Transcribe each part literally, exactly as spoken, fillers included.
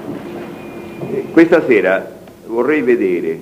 Eh, questa sera vorrei vedere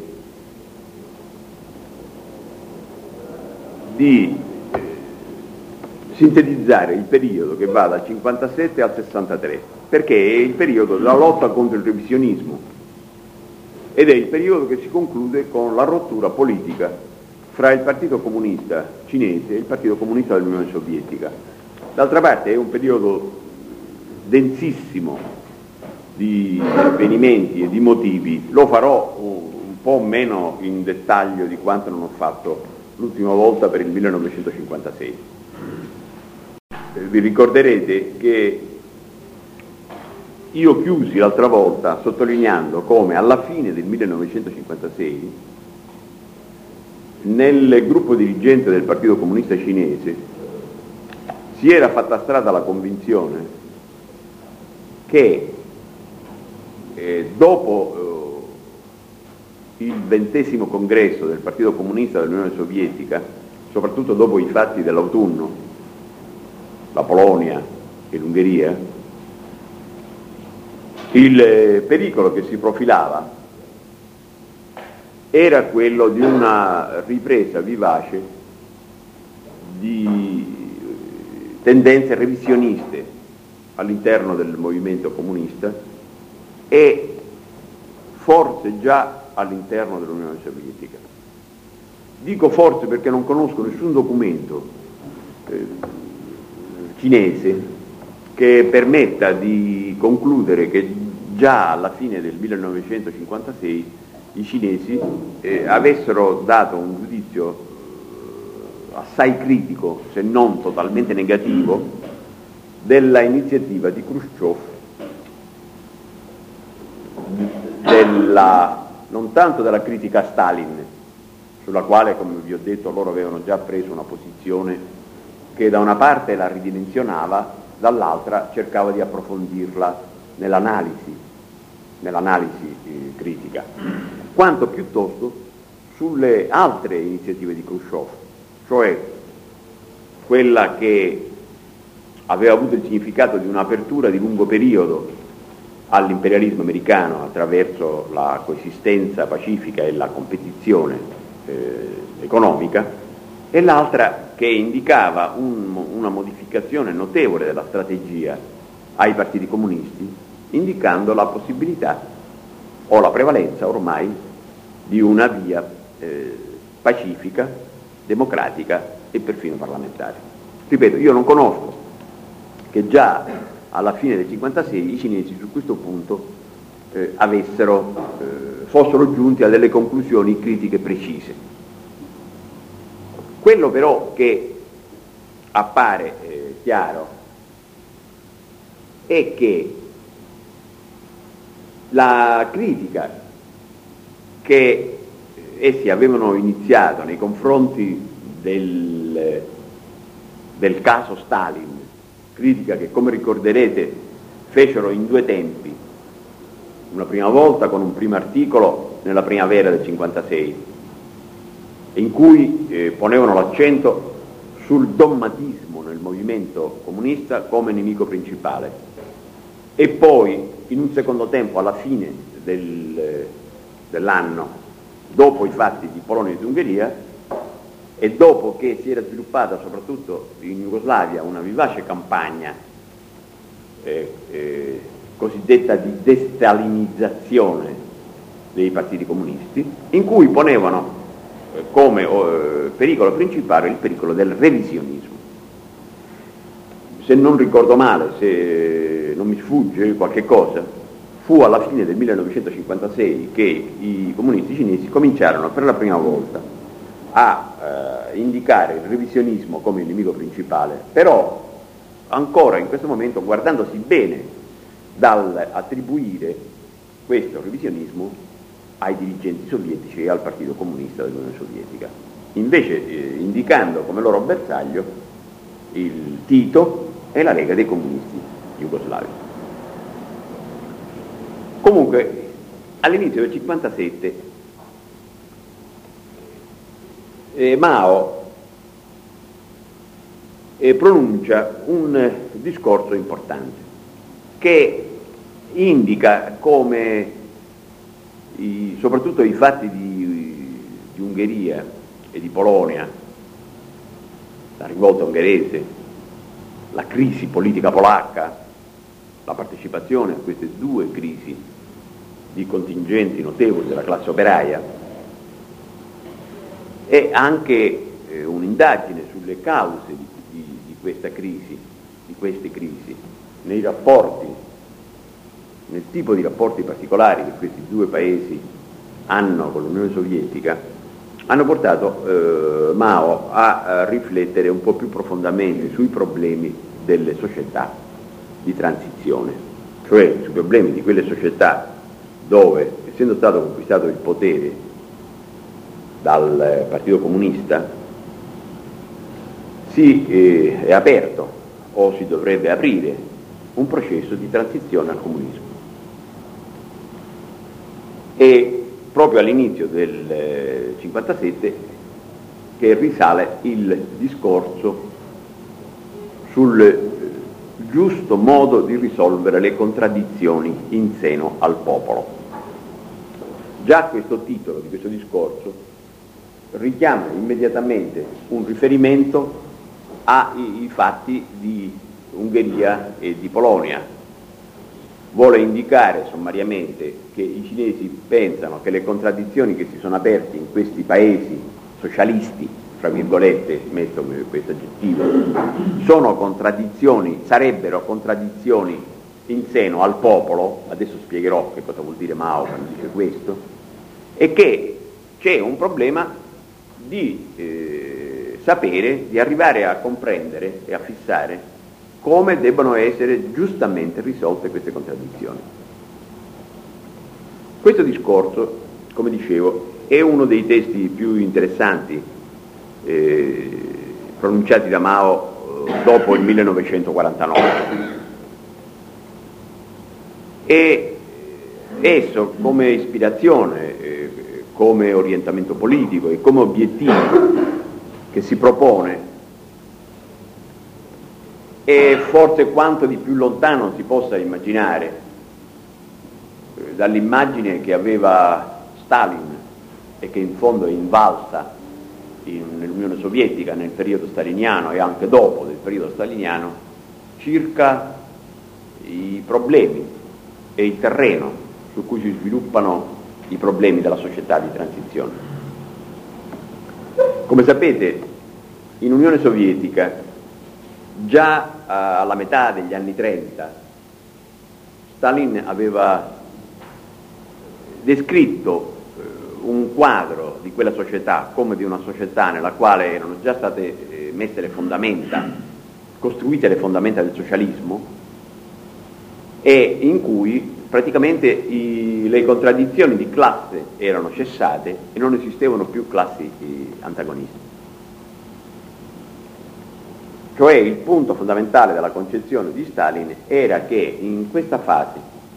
di eh, sintetizzare il periodo che va dal cinquantasette al sessantatré, perché è il periodo della lotta contro il revisionismo ed è il periodo che si conclude con la rottura politica fra il Partito Comunista Cinese e il Partito Comunista dell'Unione Sovietica. D'altra parte è un periodo densissimo di avvenimenti e di motivi, lo farò un po' meno in dettaglio di quanto non ho fatto l'ultima volta per il millenovecentocinquantasei. Vi ricorderete che io chiusi l'altra volta sottolineando come alla fine del millenovecentocinquantasei nel gruppo dirigente del Partito Comunista Cinese si era fatta strada la convinzione che eh, dopo eh, il ventesimo congresso del Partito Comunista dell'Unione Sovietica, soprattutto dopo i fatti dell'autunno, la Polonia e l'Ungheria, il eh, pericolo che si profilava era quello di una ripresa vivace di tendenze revisioniste all'interno del movimento comunista e forse già all'interno dell'Unione Sovietica. Dico forse perché non conosco nessun documento eh, cinese che permetta di concludere che già alla fine del millenovecentocinquantasei i cinesi eh, avessero dato un giudizio eh, assai critico, se non totalmente negativo, della iniziativa di Khrushchev, della, non tanto della critica a Stalin, sulla quale, come vi ho detto, loro avevano già preso una posizione che da una parte la ridimensionava, dall'altra cercava di approfondirla nell'analisi, nell'analisi eh, critica, quanto piuttosto sulle altre iniziative di Khrushchev, cioè quella che aveva avuto il significato di un'apertura di lungo periodo all'imperialismo americano attraverso la coesistenza pacifica e la competizione eh, economica, e l'altra che indicava un, una modificazione notevole della strategia ai partiti comunisti, indicando la possibilità o la prevalenza ormai di una via eh, pacifica, democratica e perfino parlamentare. Ripeto, io non conosco che già alla fine del cinquantasei i cinesi su questo punto eh, avessero, eh, fossero giunti a delle conclusioni critiche precise. Quello però che appare eh, chiaro è che la critica che essi avevano iniziato nei confronti del, del caso Stalin, critica che, come ricorderete, fecero in due tempi, una prima volta con un primo articolo nella primavera del cinquantasei, in cui eh, ponevano l'accento sul dogmatismo nel movimento comunista come nemico principale, e poi in un secondo tempo, alla fine del, dell'anno, dopo i fatti di Polonia e di Ungheria, e dopo che si era sviluppata soprattutto in Jugoslavia una vivace campagna eh, eh, cosiddetta di destalinizzazione dei partiti comunisti, in cui ponevano eh, come eh, pericolo principale il pericolo del revisionismo. Se non ricordo male, se non mi sfugge qualche cosa, fu alla fine del millenovecentocinquantasei che i comunisti cinesi cominciarono per la prima volta a eh, indicare il revisionismo come il nemico principale, però ancora in questo momento guardandosi bene dal attribuire questo revisionismo ai dirigenti sovietici e al Partito Comunista dell'Unione Sovietica, invece eh, indicando come loro bersaglio il Tito e la Lega dei Comunisti Jugoslavi. Comunque, all'inizio del cinquantasette eh, Mao eh, pronuncia un eh, discorso importante che indica come i, soprattutto i fatti di, di Ungheria e di Polonia, la rivolta ungherese, la crisi politica polacca, la partecipazione a queste due crisi di contingenti notevoli della classe operaia e anche eh, un'indagine sulle cause di, di, di questa crisi, di queste crisi, nei rapporti, nel tipo di rapporti particolari che questi due paesi hanno con l'Unione Sovietica, hanno portato eh, Mao a, a riflettere un po' più profondamente sui problemi delle società di transizione, cioè sui problemi di quelle società dove, essendo stato conquistato il potere dal Partito Comunista, si eh, è aperto o si dovrebbe aprire un processo di transizione al comunismo. E proprio all'inizio del cinquantasette che risale il discorso sul giusto modo di risolvere le contraddizioni in seno al popolo. Già questo titolo di questo discorso richiama immediatamente un riferimento ai fatti di Ungheria e di Polonia. Vuole indicare sommariamente che i cinesi pensano che le contraddizioni che si sono aperte in questi paesi socialisti, tra virgolette, metto questo aggettivo, sono contraddizioni, sarebbero contraddizioni in seno al popolo, adesso spiegherò che cosa vuol dire Mao quando dice questo, e che c'è un problema di eh, sapere, di arrivare a comprendere e a fissare come debbano essere giustamente risolte queste contraddizioni. Questo discorso, come dicevo, è uno dei testi più interessanti eh, pronunciati da Mao eh, dopo il millenovecentoquarantanove. E esso, come ispirazione, eh, come orientamento politico e come obiettivo che si propone, è forse quanto di più lontano si possa immaginare eh, dall'immagine che aveva Stalin e che in fondo è invalsa in, nell'Unione Sovietica nel periodo staliniano e anche dopo del periodo staliniano circa i problemi e il terreno su cui si sviluppano i problemi della società di transizione. Come sapete, in Unione Sovietica già uh, alla metà degli anni trenta Stalin aveva descritto uh, un quadro di quella società come di una società nella quale erano già state eh, messe le fondamenta, costruite le fondamenta del socialismo, e in cui praticamente i, le contraddizioni di classe erano cessate e non esistevano più classi eh, antagoniste. Cioè il punto fondamentale della concezione di Stalin era che in questa fase,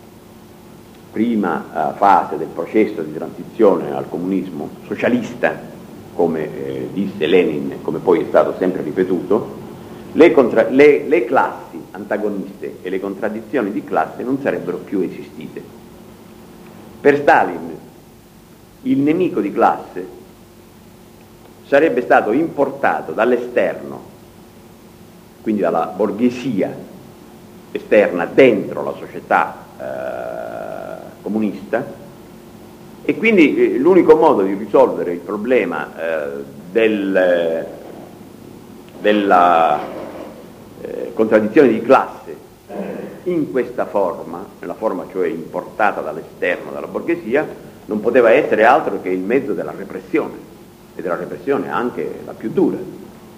prima uh, fase del processo di transizione al comunismo socialista, come eh, disse Lenin, come poi è stato sempre ripetuto, le, contra- le, le classi antagoniste e le contraddizioni di classe non sarebbero più esistite. Per Stalin il nemico di classe sarebbe stato importato dall'esterno, quindi dalla borghesia esterna dentro la società eh, comunista, e quindi eh, l'unico modo di risolvere il problema eh, del, della eh, contraddizione di classe in questa forma, nella forma cioè importata dall'esterno, dalla borghesia, non poteva essere altro che il mezzo della repressione, e della repressione anche la più dura.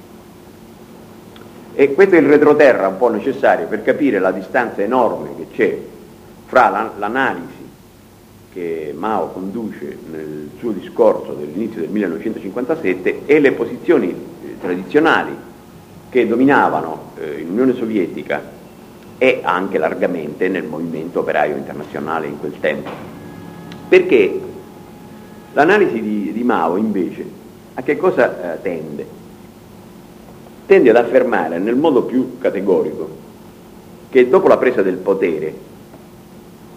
E questo è il retroterra un po' necessario per capire la distanza enorme che c'è fra la, l'analisi che Mao conduce nel suo discorso dell'inizio del millenovecentocinquantasette e le posizioni eh, tradizionali che dominavano eh, in Unione Sovietica e anche largamente nel movimento operaio internazionale in quel tempo. Perché l'analisi di, di Mao invece a che cosa eh, tende? Tende ad affermare nel modo più categorico che dopo la presa del potere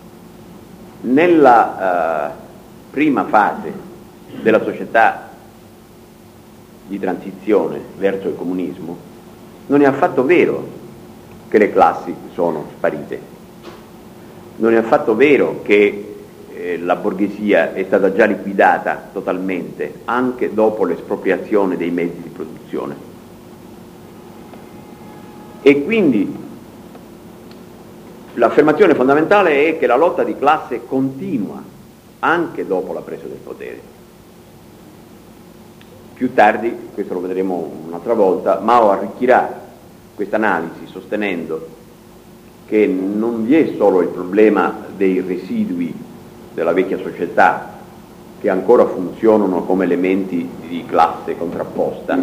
Nella uh, prima fase della società di transizione verso il comunismo non è affatto vero che le classi sono sparite, non è affatto vero che eh, la borghesia è stata già liquidata totalmente anche dopo l'espropriazione dei mezzi di produzione. E quindi l'affermazione fondamentale è che la lotta di classe continua anche dopo la presa del potere. Più tardi, questo lo vedremo un'altra volta, Mao arricchirà questa analisi sostenendo che non vi è solo il problema dei residui della vecchia società che ancora funzionano come elementi di classe contrapposta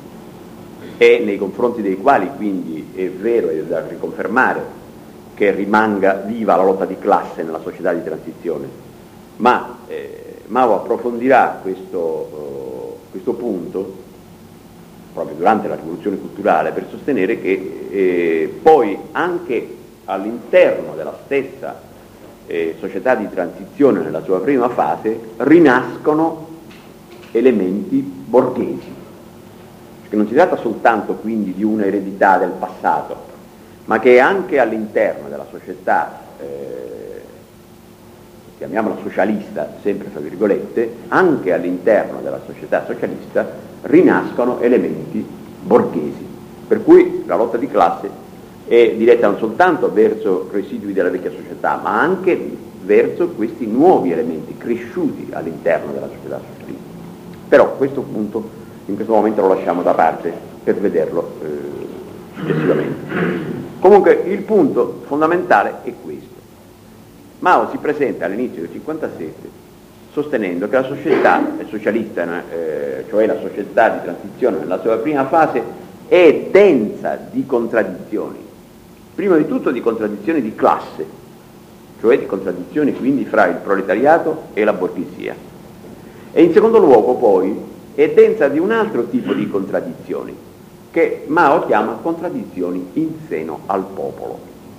e nei confronti dei quali quindi è vero e da riconfermare che rimanga viva la lotta di classe nella società di transizione, ma eh, Mao approfondirà questo, uh, questo punto proprio durante la rivoluzione culturale per sostenere che eh, poi anche all'interno della stessa eh, società di transizione nella sua prima fase rinascono elementi borghesi, perché non si tratta soltanto quindi di un'eredità del passato, ma che anche all'interno della società, eh, chiamiamola socialista, sempre fra virgolette, anche all'interno della società socialista rinascono elementi borghesi, per cui la lotta di classe è diretta non soltanto verso residui della vecchia società, ma anche verso questi nuovi elementi cresciuti all'interno della società socialista. Però questo punto in questo momento lo lasciamo da parte per vederlo eh, successivamente. Comunque il punto fondamentale è questo. Mao si presenta all'inizio del cinquantasette sostenendo che la società socialista, eh, cioè la società di transizione nella sua prima fase, è densa di contraddizioni, prima di tutto di contraddizioni di classe, cioè di contraddizioni quindi fra il proletariato e la borghesia, e in secondo luogo poi è densa di un altro tipo di contraddizioni che Mao chiama contraddizioni in seno al popolo.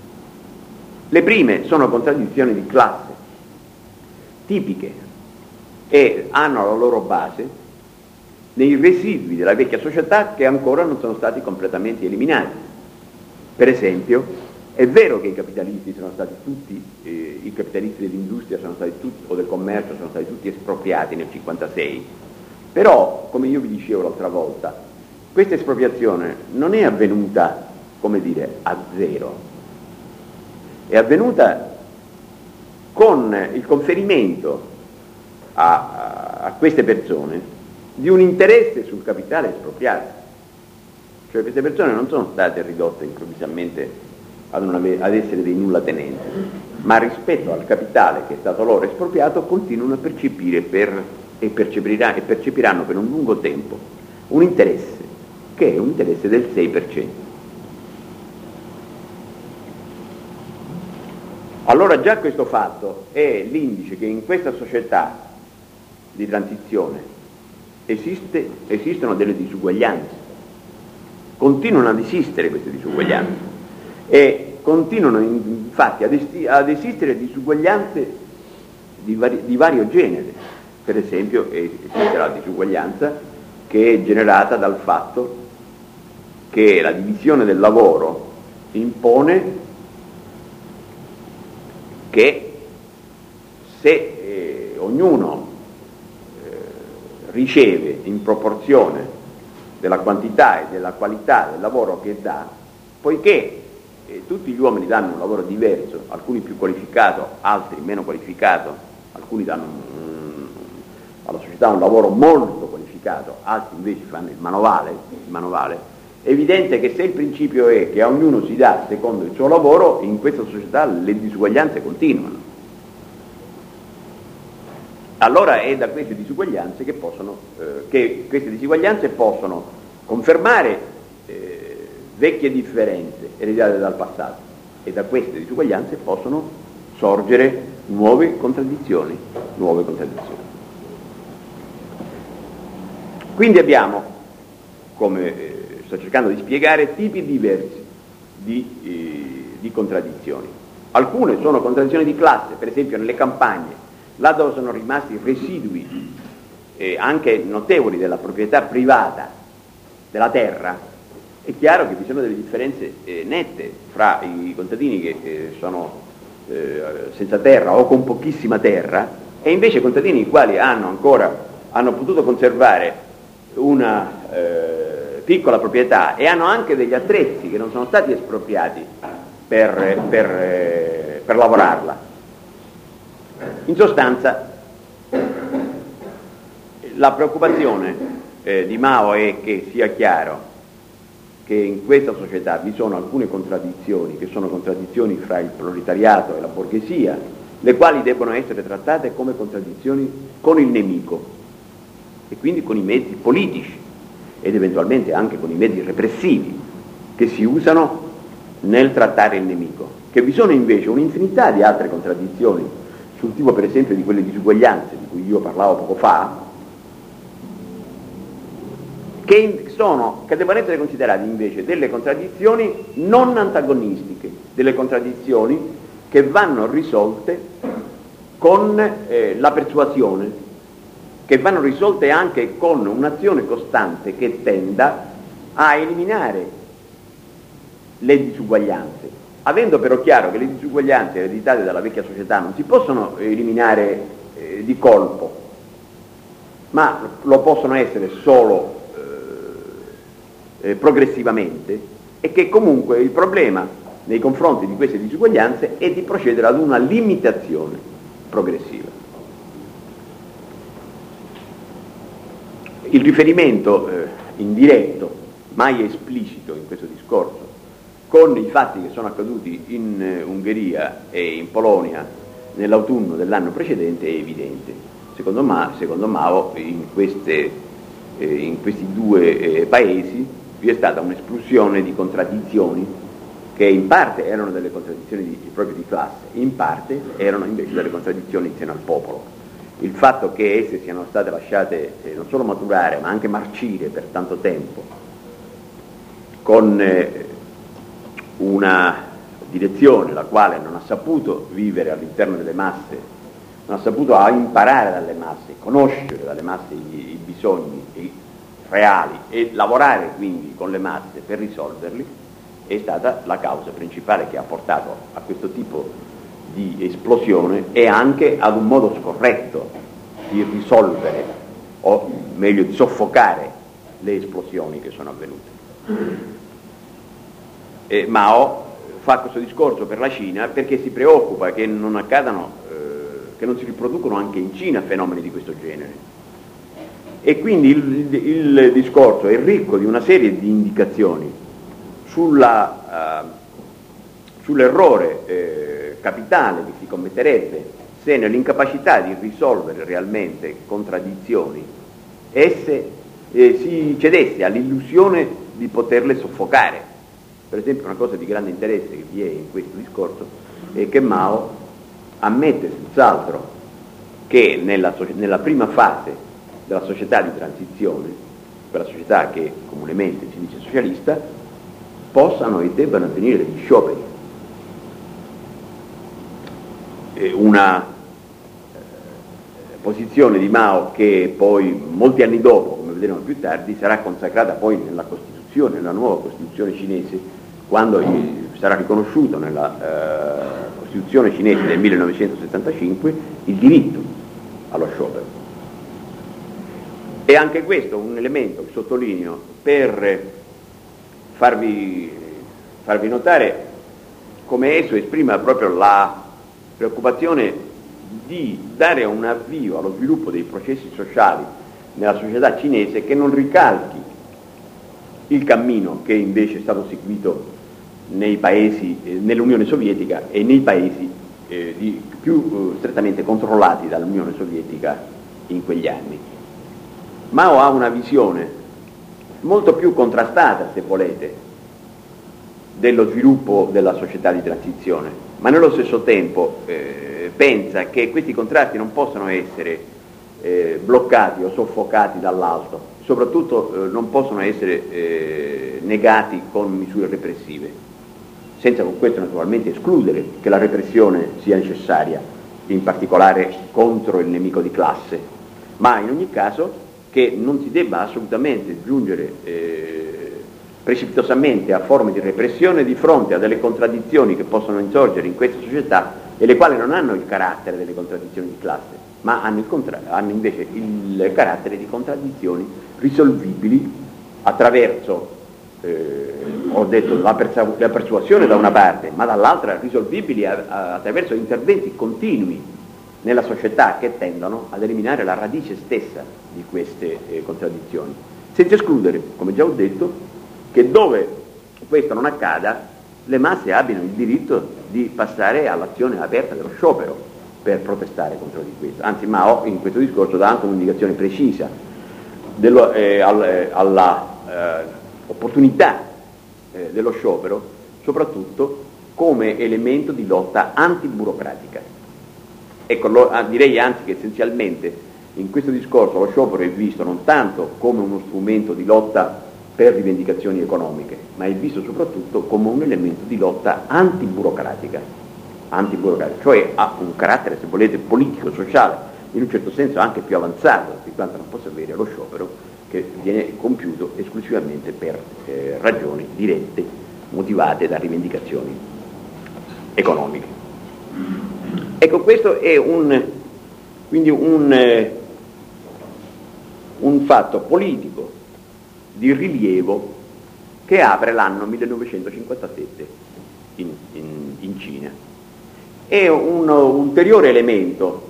Le prime sono contraddizioni di classe, tipiche, e hanno la loro base nei residui della vecchia società che ancora non sono stati completamente eliminati. Per esempio, è vero che i capitalisti sono stati tutti, eh, i capitalisti dell'industria sono stati tutti, o del commercio sono stati tutti espropriati nel cinquantasei, però, come io vi dicevo l'altra volta, questa espropriazione non è avvenuta, come dire, a zero, è avvenuta con il conferimento a, a, a queste persone di un interesse sul capitale espropriato. Cioè queste persone non sono state ridotte improvvisamente ad, non ave- ad essere dei nullatenenti, ma rispetto al capitale che è stato loro espropriato continuano a percepire per, e, percepirà, e percepiranno per un lungo tempo un interesse che è un interesse del sei per cento. Allora già questo fatto è l'indice che in questa società di transizione esiste, esistono delle disuguaglianze, continuano ad esistere queste disuguaglianze e continuano infatti ad, esti- ad esistere disuguaglianze di, vari- di vario genere. Per esempio esiste la disuguaglianza che è generata dal fatto che la divisione del lavoro impone che se eh, ognuno eh, riceve in proporzione della quantità e della qualità del lavoro che dà, poiché eh, tutti gli uomini danno un lavoro diverso, alcuni più qualificato, altri meno qualificato, alcuni danno mm, alla società un lavoro molto qualificato, altri invece fanno il manovale, il manovale. È evidente che se il principio è che a ognuno si dà secondo il suo lavoro, in questa società le disuguaglianze continuano. Allora è da queste disuguaglianze che possono, eh, che queste disuguaglianze possono confermare eh, vecchie differenze ereditate dal passato, e da queste disuguaglianze possono sorgere nuove contraddizioni, nuove contraddizioni. Quindi abbiamo, come eh, sto cercando di spiegare, tipi diversi di, eh, di contraddizioni. Alcune sono contraddizioni di classe, per esempio nelle campagne, là dove sono rimasti residui eh, anche notevoli della proprietà privata della terra, è chiaro che vi sono delle differenze eh, nette fra i contadini che eh, sono eh, senza terra o con pochissima terra e invece i contadini i quali hanno ancora hanno potuto conservare una eh, piccola proprietà e hanno anche degli attrezzi che non sono stati espropriati per, per, eh, per lavorarla. In sostanza la preoccupazione eh, di Mao è che sia chiaro che in questa società vi sono alcune contraddizioni che sono contraddizioni fra il proletariato e la borghesia, le quali debbono essere trattate come contraddizioni con il nemico e quindi con i mezzi politici ed eventualmente anche con i mezzi repressivi che si usano nel trattare il nemico, che vi sono invece un'infinità di altre contraddizioni sul tipo per esempio di quelle disuguaglianze di cui io parlavo poco fa, che, sono, che devono essere considerate invece delle contraddizioni non antagonistiche, delle contraddizioni che vanno risolte con eh, la persuasione, che vanno risolte anche con un'azione costante che tenda a eliminare le disuguaglianze, avendo però chiaro che le disuguaglianze ereditate dalla vecchia società non si possono eliminare eh, di colpo, ma lo possono essere solo eh, eh, progressivamente, e che comunque il problema nei confronti di queste disuguaglianze è di procedere ad una limitazione progressiva. Il riferimento eh, indiretto, mai esplicito in questo discorso, con i fatti che sono accaduti in eh, Ungheria e in Polonia nell'autunno dell'anno precedente è evidente. Secondo, Ma, secondo Mao in, queste, eh, in questi due eh, paesi vi è stata un'esplosione di contraddizioni che in parte erano delle contraddizioni di, proprio di classe, in parte erano invece delle contraddizioni in seno al popolo. Il fatto che esse siano state lasciate eh, non solo maturare ma anche marcire per tanto tempo con eh, una direzione la quale non ha saputo vivere all'interno delle masse, non ha saputo imparare dalle masse, conoscere dalle masse i, i bisogni i reali e lavorare quindi con le masse per risolverli, è stata la causa principale che ha portato a questo tipo di esplosione e anche ad un modo scorretto di risolvere o meglio di soffocare le esplosioni che sono avvenute. E Mao fa questo discorso per la Cina perché si preoccupa che non accadano, eh, che non si riproducono anche in Cina fenomeni di questo genere. E quindi il, il, il discorso è ricco di una serie di indicazioni sulla, uh, sull'errore eh, capitale che si commetterebbe se nell'incapacità di risolvere realmente contraddizioni esse eh, si cedesse all'illusione di poterle soffocare. Per esempio una cosa di grande interesse che vi è in questo discorso è che Mao ammette senz'altro che nella, nella prima fase della società di transizione, quella società che comunemente si dice socialista, possano e debbano avvenire degli scioperi. E una eh, posizione di Mao che poi molti anni dopo, come vedremo più tardi, sarà consacrata poi nella Costituzione, nella nuova Costituzione cinese, quando sarà riconosciuto nella eh, Costituzione cinese del millenovecentosettantacinque il diritto allo sciopero. E anche questo un elemento che sottolineo per farvi, farvi notare come esso esprima proprio la preoccupazione di dare un avvio allo sviluppo dei processi sociali nella società cinese che non ricalchi il cammino che invece è stato seguito nei paesi, eh, nell'Unione Sovietica e nei paesi eh, di, più eh, strettamente controllati dall'Unione Sovietica in quegli anni. Mao ha una visione molto più contrastata, se volete, dello sviluppo della società di transizione, ma nello stesso tempo eh, pensa che questi contrasti non possono essere eh, bloccati o soffocati dall'alto, soprattutto eh, non possono essere eh, negati con misure repressive. senza con questo naturalmente escludere che la repressione sia necessaria, in particolare contro il nemico di classe, ma in ogni caso che non si debba assolutamente giungere eh, precipitosamente a forme di repressione di fronte a delle contraddizioni che possono insorgere in questa società e le quali non hanno il carattere delle contraddizioni di classe, ma hanno, il contra- hanno invece il carattere di contraddizioni risolvibili attraverso Eh, ho detto la, persu- la persuasione da una parte, ma dall'altra risolvibili a- a- attraverso interventi continui nella società che tendono ad eliminare la radice stessa di queste eh, contraddizioni, senza escludere, come già ho detto, che dove questo non accada le masse abbiano il diritto di passare all'azione aperta dello sciopero per protestare contro di questo. Anzi, ma ho in questo discorso dato anche un'indicazione precisa dello, eh, al, eh, alla eh, opportunità eh, dello sciopero, soprattutto come elemento di lotta antiburocratica. Ecco, lo, ah, direi anzi che essenzialmente in questo discorso lo sciopero è visto non tanto come uno strumento di lotta per rivendicazioni economiche, ma è visto soprattutto come un elemento di lotta antiburocratica, antiburocratica, cioè ha un carattere, se volete, politico, sociale, in un certo senso anche più avanzato di quanto non possa avere lo sciopero, che viene compiuto esclusivamente per eh, ragioni dirette, motivate da rivendicazioni economiche. Ecco, questo è un, quindi un, eh, un fatto politico di rilievo che apre l'anno millenovecentocinquantasette in, in, in Cina. È un ulteriore elemento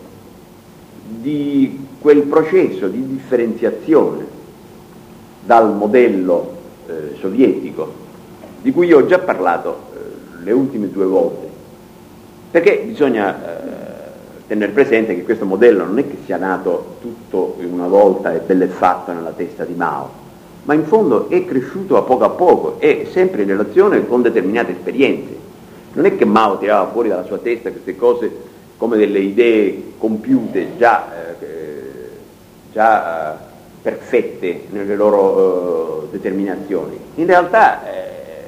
di quel processo di differenziazione dal modello eh, sovietico, di cui io ho già parlato eh, le ultime due volte, perché bisogna eh, tenere presente che questo modello non è che sia nato tutto in una volta e bello e fatto nella testa di Mao, ma in fondo è cresciuto a poco a poco e sempre in relazione con determinate esperienze. Non è che Mao tirava fuori dalla sua testa queste cose come delle idee compiute già, eh, già eh, perfette nelle loro uh, determinazioni. In realtà eh,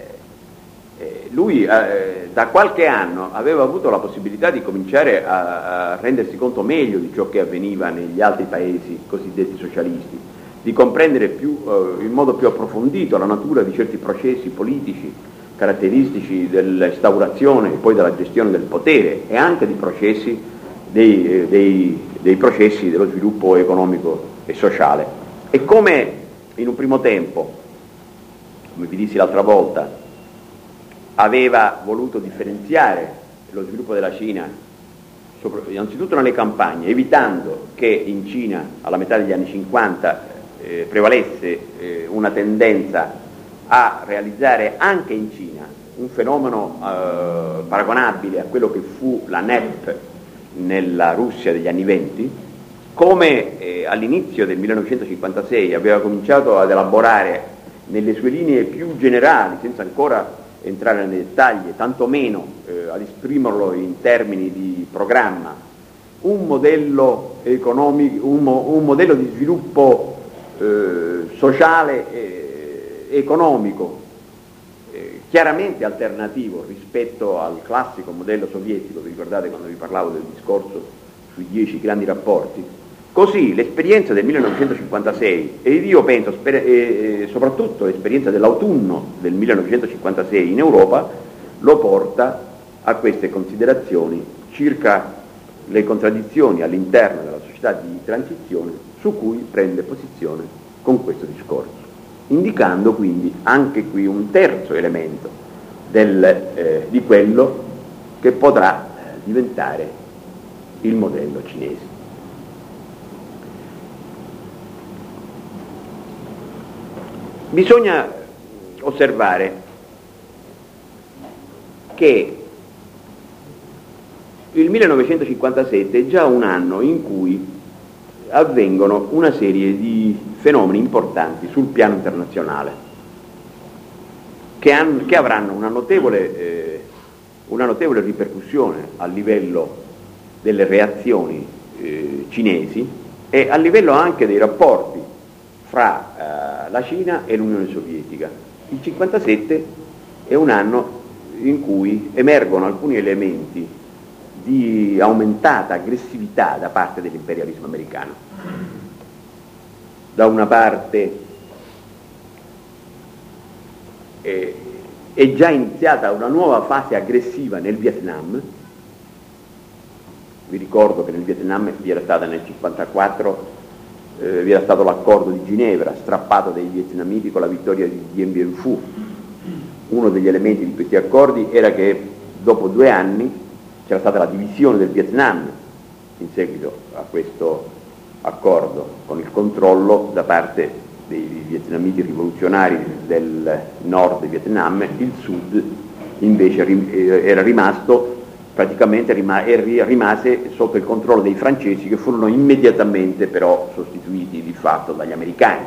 eh, lui eh, da qualche anno aveva avuto la possibilità di cominciare a, a rendersi conto meglio di ciò che avveniva negli altri paesi cosiddetti socialisti, di comprendere più, uh, in modo più approfondito la natura di certi processi politici caratteristici dell'instaurazione e poi della gestione del potere e anche di processi dei, dei, dei processi dello sviluppo economico e sociale. E come in un primo tempo, come vi dissi l'altra volta, aveva voluto differenziare lo sviluppo della Cina, innanzitutto nelle campagne, evitando che in Cina alla metà degli anni cinquanta eh, prevalesse eh, una tendenza a realizzare anche in Cina un fenomeno eh, paragonabile a quello che fu la N E P nella Russia degli anni venti, come eh, all'inizio del millenovecentocinquantasei aveva cominciato ad elaborare nelle sue linee più generali, senza ancora entrare nei dettagli, tantomeno eh, ad esprimerlo in termini di programma, un modello economico, un, mo- un modello di sviluppo eh, sociale e economico eh, chiaramente alternativo rispetto al classico modello sovietico. Vi ricordate quando vi parlavo del discorso sui dieci grandi rapporti? Così l'esperienza del millenovecentocinquantasei, e io penso sper- e soprattutto l'esperienza dell'autunno del millenovecentocinquantasei in Europa, lo porta a queste considerazioni circa le contraddizioni all'interno della società di transizione su cui prende posizione con questo discorso, indicando quindi anche qui un terzo elemento del, eh, di quello che potrà diventare il modello cinese. Bisogna osservare che il millenovecentocinquantasette è già un anno in cui avvengono una serie di fenomeni importanti sul piano internazionale che, han, che avranno una notevole, eh, una notevole ripercussione a livello delle reazioni eh, cinesi e a livello anche dei rapporti fra eh, la Cina e l'Unione Sovietica. Il cinquantasette è un anno in cui emergono alcuni elementi di aumentata aggressività da parte dell'imperialismo americano. Da una parte eh, è già iniziata una nuova fase aggressiva nel Vietnam. Vi ricordo che nel Vietnam vi era stata nel cinquantaquattro eh, vi era stato l'accordo di Ginevra, strappato dai vietnamiti con la vittoria di Dien Bien Phu. Uno degli elementi di questi accordi era che dopo due anni c'era stata la divisione del Vietnam in seguito a questo accordo, con il controllo da parte dei vietnamiti rivoluzionari del nord Vietnam. Il sud invece era rimasto praticamente rimase sotto il controllo dei francesi, che furono immediatamente però sostituiti di fatto dagli americani.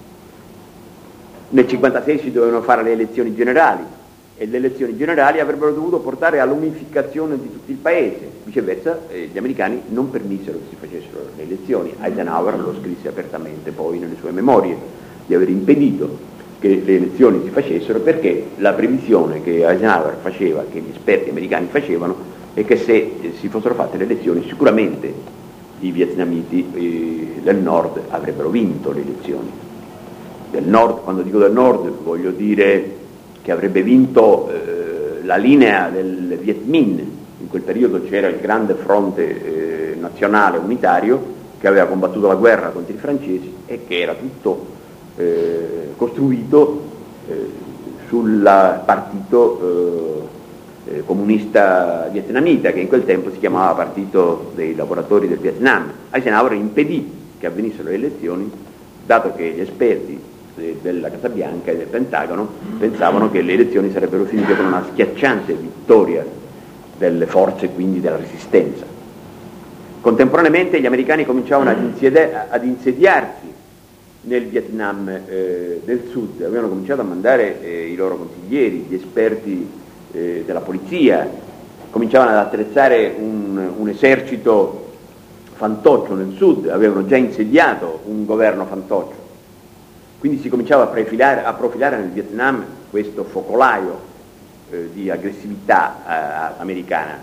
Nel cinquantasei si dovevano fare le elezioni generali e le elezioni generali avrebbero dovuto portare all'unificazione di tutto il paese. Viceversa eh, gli americani non permisero che si facessero le elezioni. Eisenhower lo scrisse apertamente poi nelle sue memorie di aver impedito che le elezioni si facessero, perché la previsione che Eisenhower faceva, che gli esperti americani facevano, è che se eh, si fossero fatte le elezioni sicuramente i vietnamiti eh, del nord avrebbero vinto le elezioni. Del nord, quando dico del nord voglio dire che avrebbe vinto eh, la linea del Viet Minh. In quel periodo c'era il grande fronte eh, nazionale unitario che aveva combattuto la guerra contro i francesi e che era tutto eh, costruito eh, sul partito eh, comunista vietnamita, che in quel tempo si chiamava Partito dei Lavoratori del Vietnam. Eisenhower impedì che avvenissero le elezioni, dato che gli esperti della Casa Bianca e del Pentagono pensavano che le elezioni sarebbero finite con una schiacciante vittoria delle forze, quindi della resistenza. Contemporaneamente gli americani cominciavano ad, insiedi- ad insediarsi nel Vietnam eh, del Sud, avevano cominciato a mandare eh, i loro consiglieri, gli esperti eh, della polizia, cominciavano ad attrezzare un, un esercito fantoccio nel Sud, avevano già insediato un governo fantoccio. Quindi si cominciava a profilare, a profilare nel Vietnam questo focolaio eh, di aggressività eh, americana.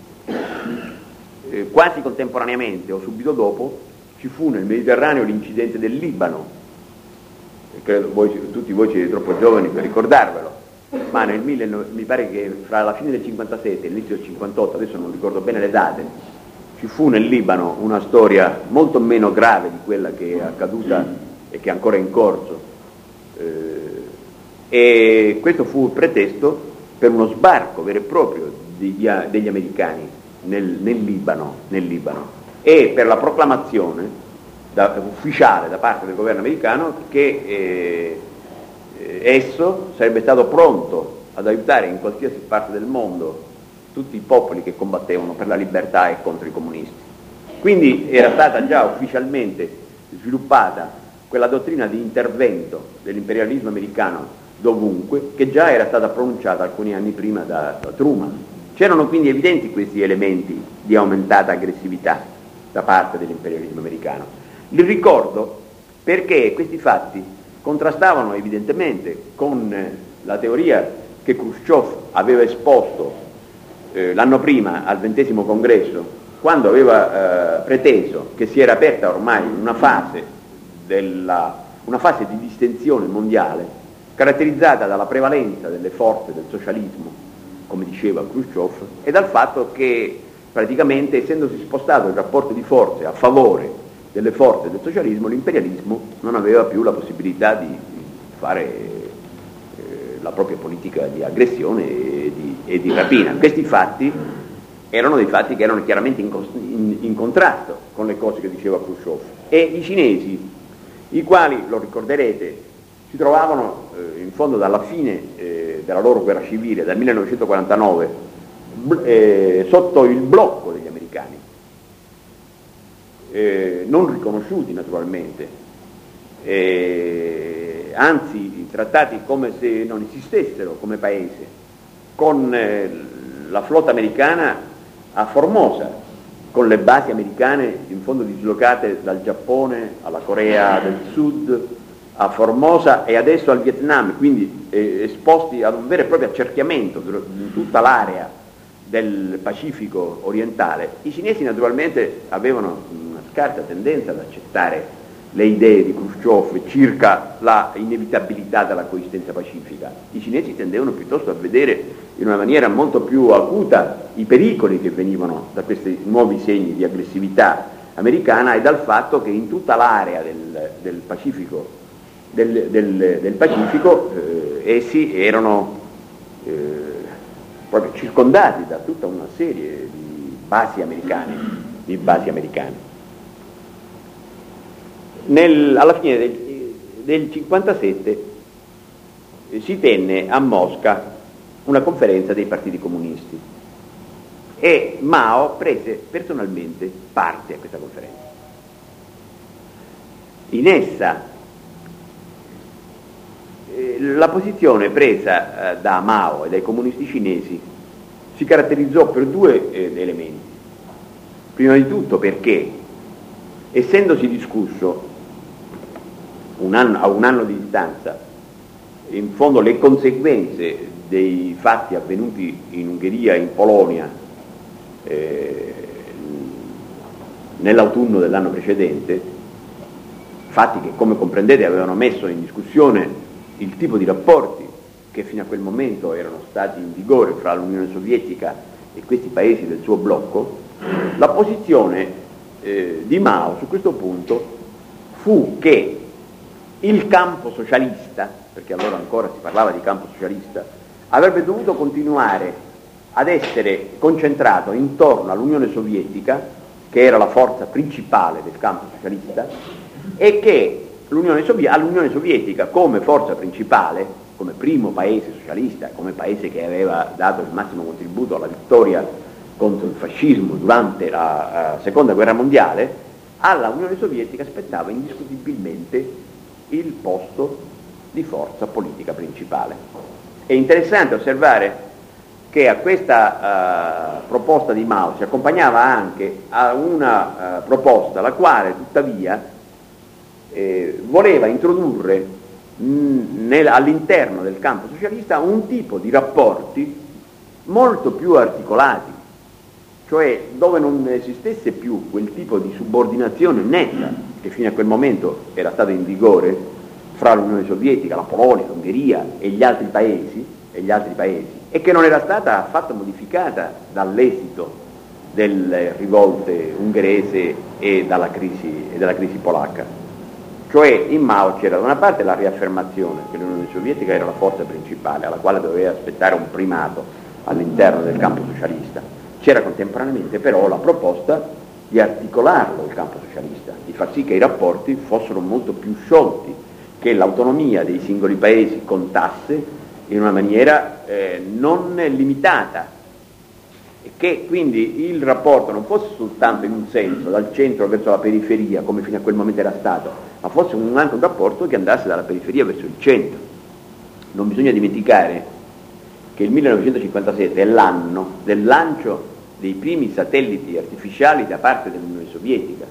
Eh, quasi contemporaneamente o subito dopo ci fu nel Mediterraneo l'incidente del Libano, e credo voi, tutti voi siete troppo giovani per ricordarvelo, ma nel mille, mi pare che fra la fine del cinquantasette e l'inizio del cinquantotto, adesso non ricordo bene le date, ci fu nel Libano una storia molto meno grave di quella che è accaduta e che è ancora in corso, eh, e questo fu il pretesto per uno sbarco vero e proprio degli, degli americani nel, nel, Libano, nel Libano e per la proclamazione da, ufficiale da parte del governo americano che eh, esso sarebbe stato pronto ad aiutare in qualsiasi parte del mondo tutti i popoli che combattevano per la libertà e contro i comunisti. Quindi era stata già ufficialmente sviluppata quella dottrina di intervento dell'imperialismo americano dovunque, che già era stata pronunciata alcuni anni prima da, da Truman. C'erano quindi evidenti questi elementi di aumentata aggressività da parte dell'imperialismo americano. Li ricordo perché questi fatti contrastavano evidentemente con la teoria che Khrushchev aveva esposto eh, l'anno prima al ventesimo congresso, quando aveva eh, preteso che si era aperta ormai una fase Della, una fase di distensione mondiale caratterizzata dalla prevalenza delle forze del socialismo, come diceva Khrushchev, e dal fatto che praticamente, essendosi spostato il rapporto di forze a favore delle forze del socialismo, l'imperialismo non aveva più la possibilità di fare eh, la propria politica di aggressione e di, e di rapina. Questi fatti erano dei fatti che erano chiaramente in, in, in contrasto con le cose che diceva Khrushchev, e i cinesi, i quali, lo ricorderete, si trovavano eh, in fondo dalla fine eh, della loro guerra civile, dal millenovecentoquarantanove, bl- eh, sotto il blocco degli americani, eh, non riconosciuti naturalmente, eh, anzi trattati come se non esistessero come paese, con eh, la flotta americana a Formosa, con le basi americane in fondo dislocate dal Giappone alla Corea del Sud, a Formosa e adesso al Vietnam, quindi eh, esposti ad un vero e proprio accerchiamento di tutta l'area del Pacifico orientale, i cinesi naturalmente avevano una scarsa tendenza ad accettare le idee di Khrushchev circa la inevitabilità della coesistenza pacifica. I cinesi tendevano piuttosto a vedere in una maniera molto più acuta i pericoli che venivano da questi nuovi segni di aggressività americana e dal fatto che in tutta l'area del, del Pacifico, del, del, del Pacifico eh, essi erano eh, proprio circondati da tutta una serie di basi americane, di basi americane. Nel, alla fine del, del cinquantasette eh, si tenne a Mosca una conferenza dei partiti comunisti e Mao prese personalmente parte a questa conferenza. In essa eh, la posizione presa eh, da Mao e dai comunisti cinesi si caratterizzò per due eh, elementi. Prima di tutto perché, essendosi discusso un anno, a un anno di distanza, in fondo le conseguenze dei fatti avvenuti in Ungheria e in Polonia eh, nell'autunno dell'anno precedente, fatti che come comprendete avevano messo in discussione il tipo di rapporti che fino a quel momento erano stati in vigore fra l'Unione Sovietica e questi paesi del suo blocco, la posizione eh, di Mao su questo punto fu che il campo socialista, perché allora ancora si parlava di campo socialista, avrebbe dovuto continuare ad essere concentrato intorno all'Unione Sovietica, che era la forza principale del campo socialista, e che l'Unione Sovi- all'Unione Sovietica come forza principale, come primo paese socialista, come paese che aveva dato il massimo contributo alla vittoria contro il fascismo durante la uh, Seconda Guerra Mondiale, alla Unione Sovietica spettava indiscutibilmente il posto di forza politica principale. È interessante osservare che a questa uh, proposta di Mao si accompagnava anche a una uh, proposta la quale tuttavia eh, voleva introdurre mh, nel, all'interno del campo socialista un tipo di rapporti molto più articolati, cioè dove non esistesse più quel tipo di subordinazione netta che fino a quel momento era stato in vigore fra l'Unione Sovietica, la Polonia, l'Ungheria e gli altri paesi, e gli altri paesi, e che non era stata affatto modificata dall'esito delle rivolte ungherese e dalla crisi, e dalla crisi polacca. Cioè in Mao c'era da una parte la riaffermazione che l'Unione Sovietica era la forza principale alla quale doveva aspettare un primato all'interno del campo socialista, c'era contemporaneamente però la proposta di articolarlo il campo socialista, di far sì che i rapporti fossero molto più sciolti, che l'autonomia dei singoli paesi contasse in una maniera eh, non limitata e che quindi il rapporto non fosse soltanto in un senso dal centro verso la periferia come fino a quel momento era stato, ma fosse un, anche un rapporto che andasse dalla periferia verso il centro. Non bisogna dimenticare che il millenovecentocinquantasette è l'anno del lancio dei primi satelliti artificiali da parte dell'Unione Sovietica.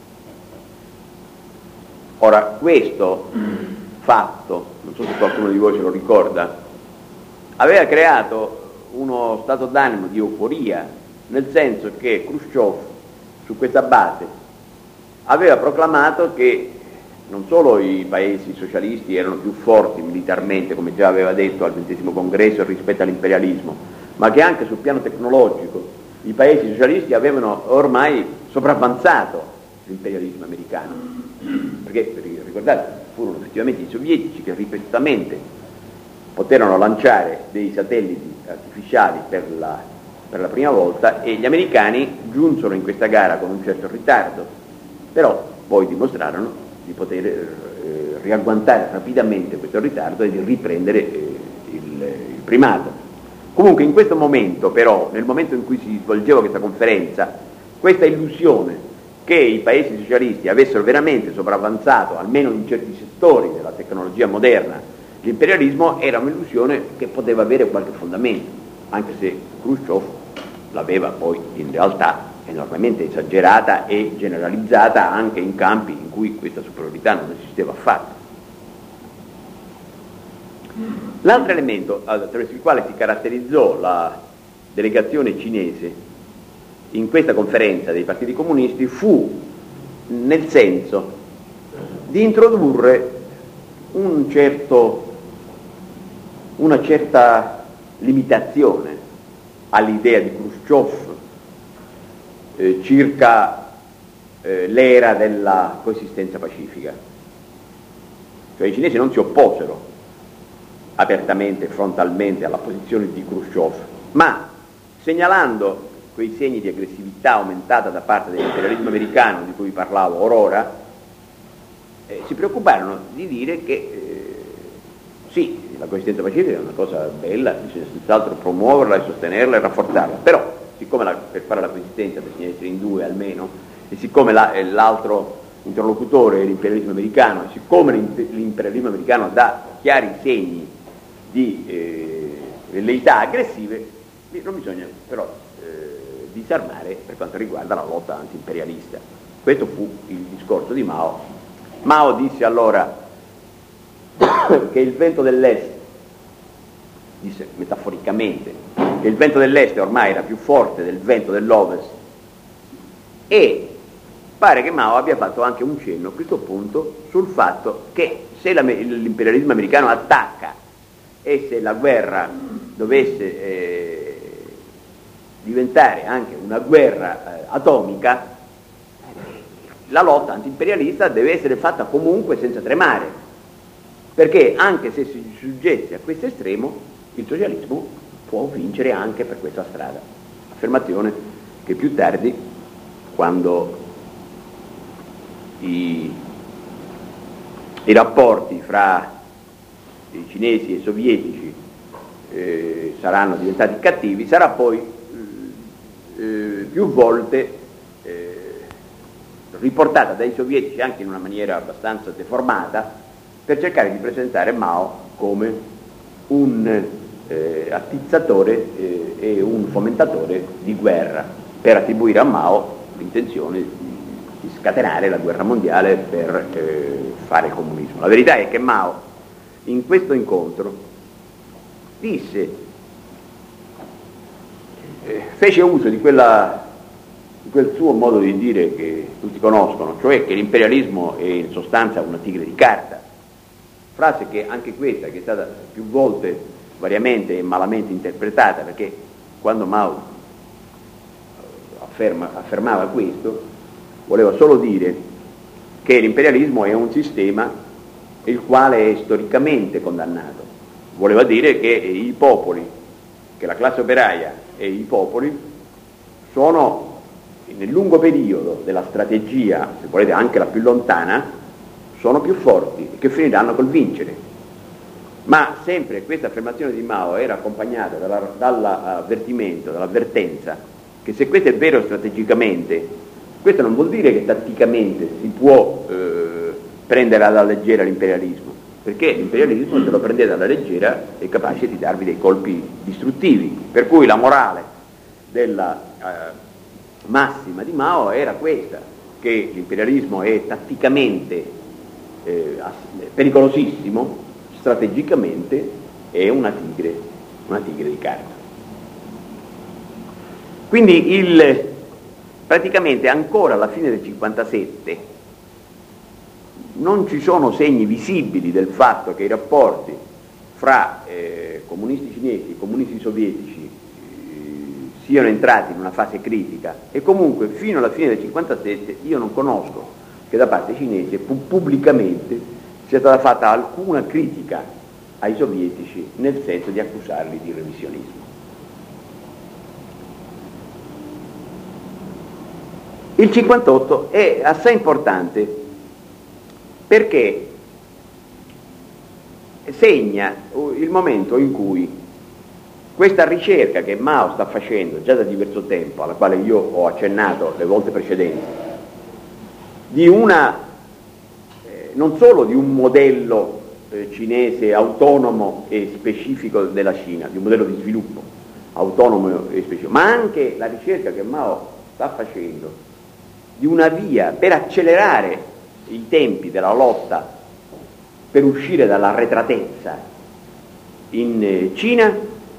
Ora, questo fatto, non so se qualcuno di voi se lo ricorda, aveva creato uno stato d'animo di euforia, nel senso che Khrushchev, su questa base, aveva proclamato che non solo i paesi socialisti erano più forti militarmente, come già aveva detto al ventesimo congresso rispetto all'imperialismo, ma che anche sul piano tecnologico i paesi socialisti avevano ormai sopravvanzato l'imperialismo americano, perché ricordate furono effettivamente i sovietici che ripetutamente poterono lanciare dei satelliti artificiali per la, per la prima volta e gli americani giunsero in questa gara con un certo ritardo, però poi dimostrarono di poter eh, riagguantare rapidamente questo ritardo e di riprendere eh, il, il primato. Comunque in questo momento però, nel momento in cui si svolgeva questa conferenza, questa illusione che i paesi socialisti avessero veramente sopravvanzato, almeno in certi settori della tecnologia moderna, l'imperialismo era un'illusione che poteva avere qualche fondamento, anche se Khrushchev l'aveva poi in realtà enormemente esagerata e generalizzata anche in campi in cui questa superiorità non esisteva affatto. L'altro elemento attraverso il quale si caratterizzò la delegazione cinese in questa conferenza dei partiti comunisti fu nel senso di introdurre un certo, una certa limitazione all'idea di Khrushchev eh, circa eh, l'era della coesistenza pacifica. Cioè i cinesi non si opposero apertamente, frontalmente alla posizione di Khrushchev, ma segnalando quei segni di aggressività aumentata da parte dell'imperialismo americano di cui parlavo orora, eh, si preoccuparono di dire che eh, sì, la coesistenza pacifica è una cosa bella, bisogna senz'altro promuoverla e sostenerla e rafforzarla, però siccome la, per fare la coesistenza bisogna essere in due almeno, e siccome la, eh, l'altro interlocutore è l'imperialismo americano, e siccome l'imperialismo americano dà chiari segni di eh, velleità aggressive, non bisogna però eh, disarmare per quanto riguarda la lotta anti-imperialista. Questo fu il discorso di Mao. Mao disse allora che il vento dell'est, disse metaforicamente, che il vento dell'est ormai era più forte del vento dell'ovest, e pare che Mao abbia fatto anche un cenno a questo punto sul fatto che se la, l'imperialismo americano attacca e se la guerra dovesse eh, diventare anche una guerra eh, atomica, la lotta antiimperialista deve essere fatta comunque senza tremare, perché anche se si giungesse a questo estremo, il socialismo può vincere anche per questa strada. Affermazione che più tardi, quando i, i rapporti fra i cinesi e i sovietici eh, saranno diventati cattivi, sarà poi eh, più volte eh, riportata dai sovietici anche in una maniera abbastanza deformata per cercare di presentare Mao come un eh, attizzatore eh, e un fomentatore di guerra, per attribuire a Mao l'intenzione di scatenare la guerra mondiale per eh, fare il comunismo. La verità è che Mao in questo incontro disse, eh, fece uso di, quella, di quel suo modo di dire che tutti conoscono, cioè che l'imperialismo è in sostanza una tigre di carta, frase che anche questa, che è stata più volte variamente e malamente interpretata, perché quando Mao afferma, affermava questo, voleva solo dire che l'imperialismo è un sistema il quale è storicamente condannato. Voleva dire che i popoli, che la classe operaia e i popoli sono nel lungo periodo della strategia, se volete anche la più lontana, sono più forti e che finiranno col vincere. Ma sempre questa affermazione di Mao era accompagnata dalla, dall'avvertimento, dall'avvertenza che se questo è vero strategicamente, questo non vuol dire che tatticamente si può eh, prendere alla leggera l'imperialismo, perché l'imperialismo, se lo prendete alla leggera, è capace di darvi dei colpi distruttivi, per cui la morale della eh, massima di Mao era questa, che l'imperialismo è tatticamente eh, pericolosissimo, strategicamente è una tigre, una tigre di carta. Quindi il, praticamente ancora alla fine del cinquantasette non ci sono segni visibili del fatto che i rapporti fra eh, comunisti cinesi e comunisti sovietici eh, siano entrati in una fase critica, e comunque fino alla fine del cinquantasette io non conosco che da parte cinese pu- pubblicamente sia stata fatta alcuna critica ai sovietici nel senso di accusarli di revisionismo. Il cinquantotto è assai importante perché segna il momento in cui questa ricerca che Mao sta facendo già da diverso tempo, alla quale io ho accennato le volte precedenti, di una, eh, non solo di un modello eh, cinese autonomo e specifico della Cina, di un modello di sviluppo autonomo e specifico, ma anche la ricerca che Mao sta facendo di una via per accelerare i tempi della lotta per uscire dall'arretratezza in Cina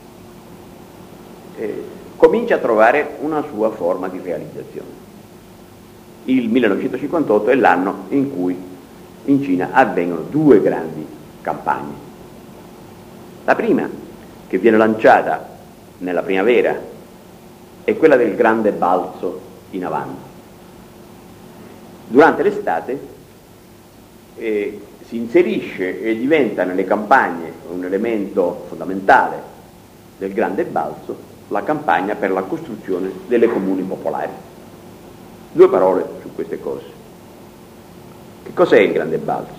eh, comincia a trovare una sua forma di realizzazione. Il millenovecentocinquantotto è l'anno in cui in Cina avvengono due grandi campagne. La prima, che viene lanciata nella primavera, è quella del grande balzo in avanti. Durante l'estate eh, si inserisce e diventa nelle campagne un elemento fondamentale del grande balzo la campagna per la costruzione delle comuni popolari. Due parole su queste cose. Che cos'è il grande balzo?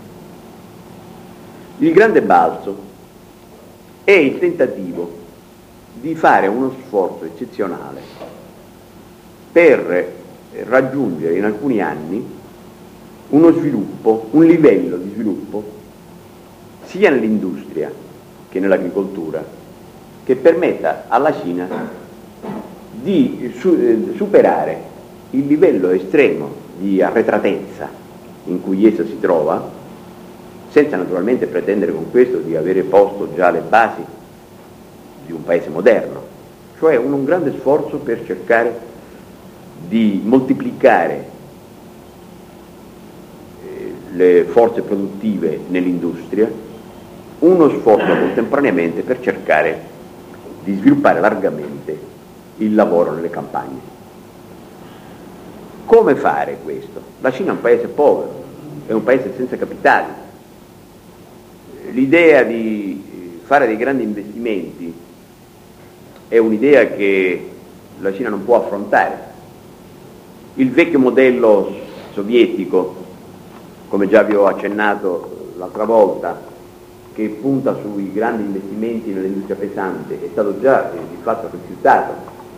Il grande balzo è il tentativo di fare uno sforzo eccezionale per raggiungere in alcuni anni uno sviluppo, un livello di sviluppo sia nell'industria che nell'agricoltura che permetta alla Cina di su, eh, superare il livello estremo di arretratezza in cui essa si trova, senza naturalmente pretendere con questo di avere posto già le basi di un paese moderno, cioè un, un grande sforzo per cercare di moltiplicare eh, le forze produttive nell'industria, uno sforzo contemporaneamente per cercare di sviluppare largamente il lavoro nelle campagne. Come fare questo? La Cina è un paese povero, è un paese senza capitali. L'idea di fare dei grandi investimenti è un'idea che la Cina non può affrontare. Il vecchio modello sovietico, come già vi ho accennato l'altra volta, che punta sui grandi investimenti nell'industria pesante, è stato già eh, di fatto rifiutato.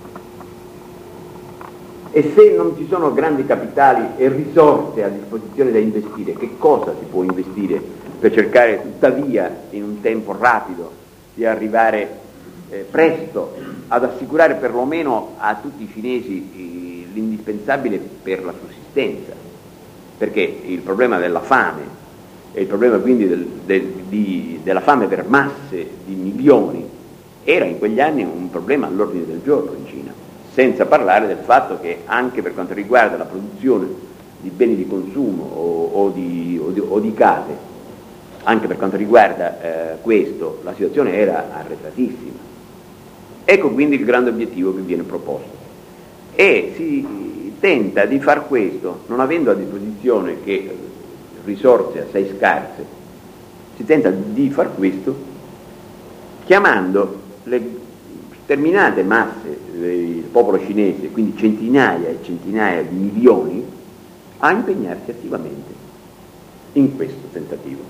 E se non ci sono grandi capitali e risorse a disposizione da investire, che cosa si può investire per cercare tuttavia in un tempo rapido di arrivare eh, presto ad assicurare perlomeno a tutti i cinesi eh, l'indispensabile per la sussistenza? Perché il problema della fame e il problema quindi del, del, di, della fame per masse di milioni era in quegli anni un problema all'ordine del giorno in Cina, senza parlare del fatto che anche per quanto riguarda la produzione di beni di consumo o, o, di, o, di, o di case, anche per quanto riguarda eh, questo, la situazione era arretratissima. Ecco quindi il grande obiettivo che viene proposto. E si tenta di far questo non avendo a disposizione che risorse assai scarse, si tenta di far questo chiamando le sterminate masse del popolo cinese, quindi centinaia e centinaia di milioni, a impegnarsi attivamente in questo tentativo.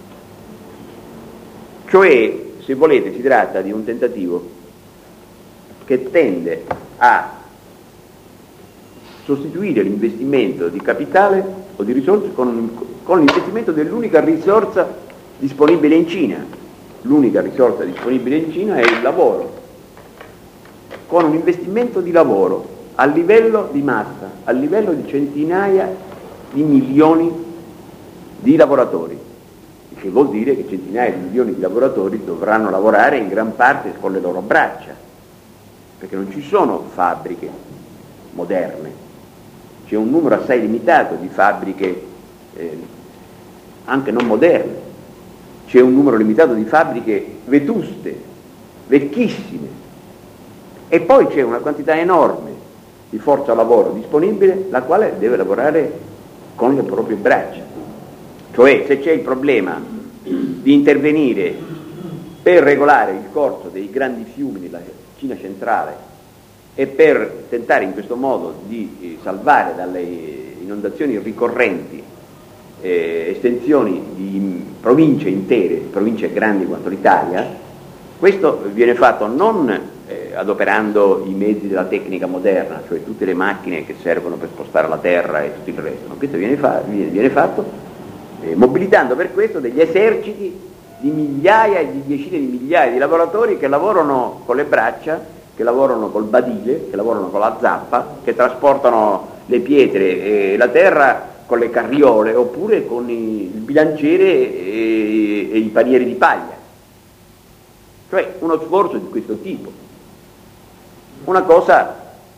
Cioè, se volete, si tratta di un tentativo che tende a sostituire l'investimento di capitale o di risorse con, con l'investimento dell'unica risorsa disponibile in Cina. L'unica risorsa disponibile in Cina è il lavoro, con un investimento di lavoro a livello di massa, a livello di centinaia di milioni di lavoratori, il che vuol dire che centinaia di milioni di lavoratori dovranno lavorare in gran parte con le loro braccia, perché non ci sono fabbriche moderne. C'è un numero assai limitato di fabbriche eh, anche non moderne, c'è un numero limitato di fabbriche vetuste, vecchissime, e poi c'è una quantità enorme di forza lavoro disponibile, la quale deve lavorare con le proprie braccia. Cioè, se c'è il problema di intervenire per regolare il corso dei grandi fiumi della Cina centrale e per tentare in questo modo di eh, salvare dalle inondazioni ricorrenti eh, estensioni di province intere, province grandi quanto l'Italia, questo viene fatto non eh, adoperando i mezzi della tecnica moderna, cioè tutte le macchine che servono per spostare la terra e tutto il resto, ma questo viene, fa- viene, viene fatto eh, mobilitando per questo degli eserciti di migliaia e di decine di migliaia di lavoratori che lavorano con le braccia, che lavorano col badile, che lavorano con la zappa, che trasportano le pietre e la terra con le carriole oppure con il bilanciere e, e i panieri di paglia. Cioè uno sforzo di questo tipo, una cosa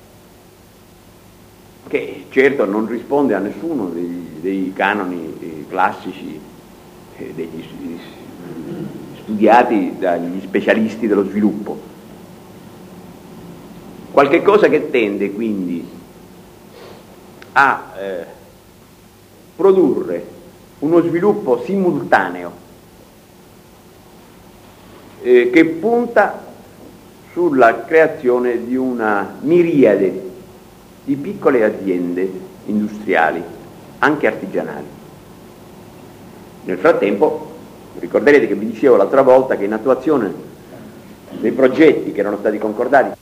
che certo non risponde a nessuno dei, dei canoni eh, classici eh, degli studiati dagli specialisti dello sviluppo. Qualche cosa che tende quindi a eh, produrre uno sviluppo simultaneo eh, che punta sulla creazione di una miriade di piccole aziende industriali, anche artigianali. Nel frattempo, ricorderete che vi dicevo l'altra volta che in attuazione dei progetti che erano stati concordati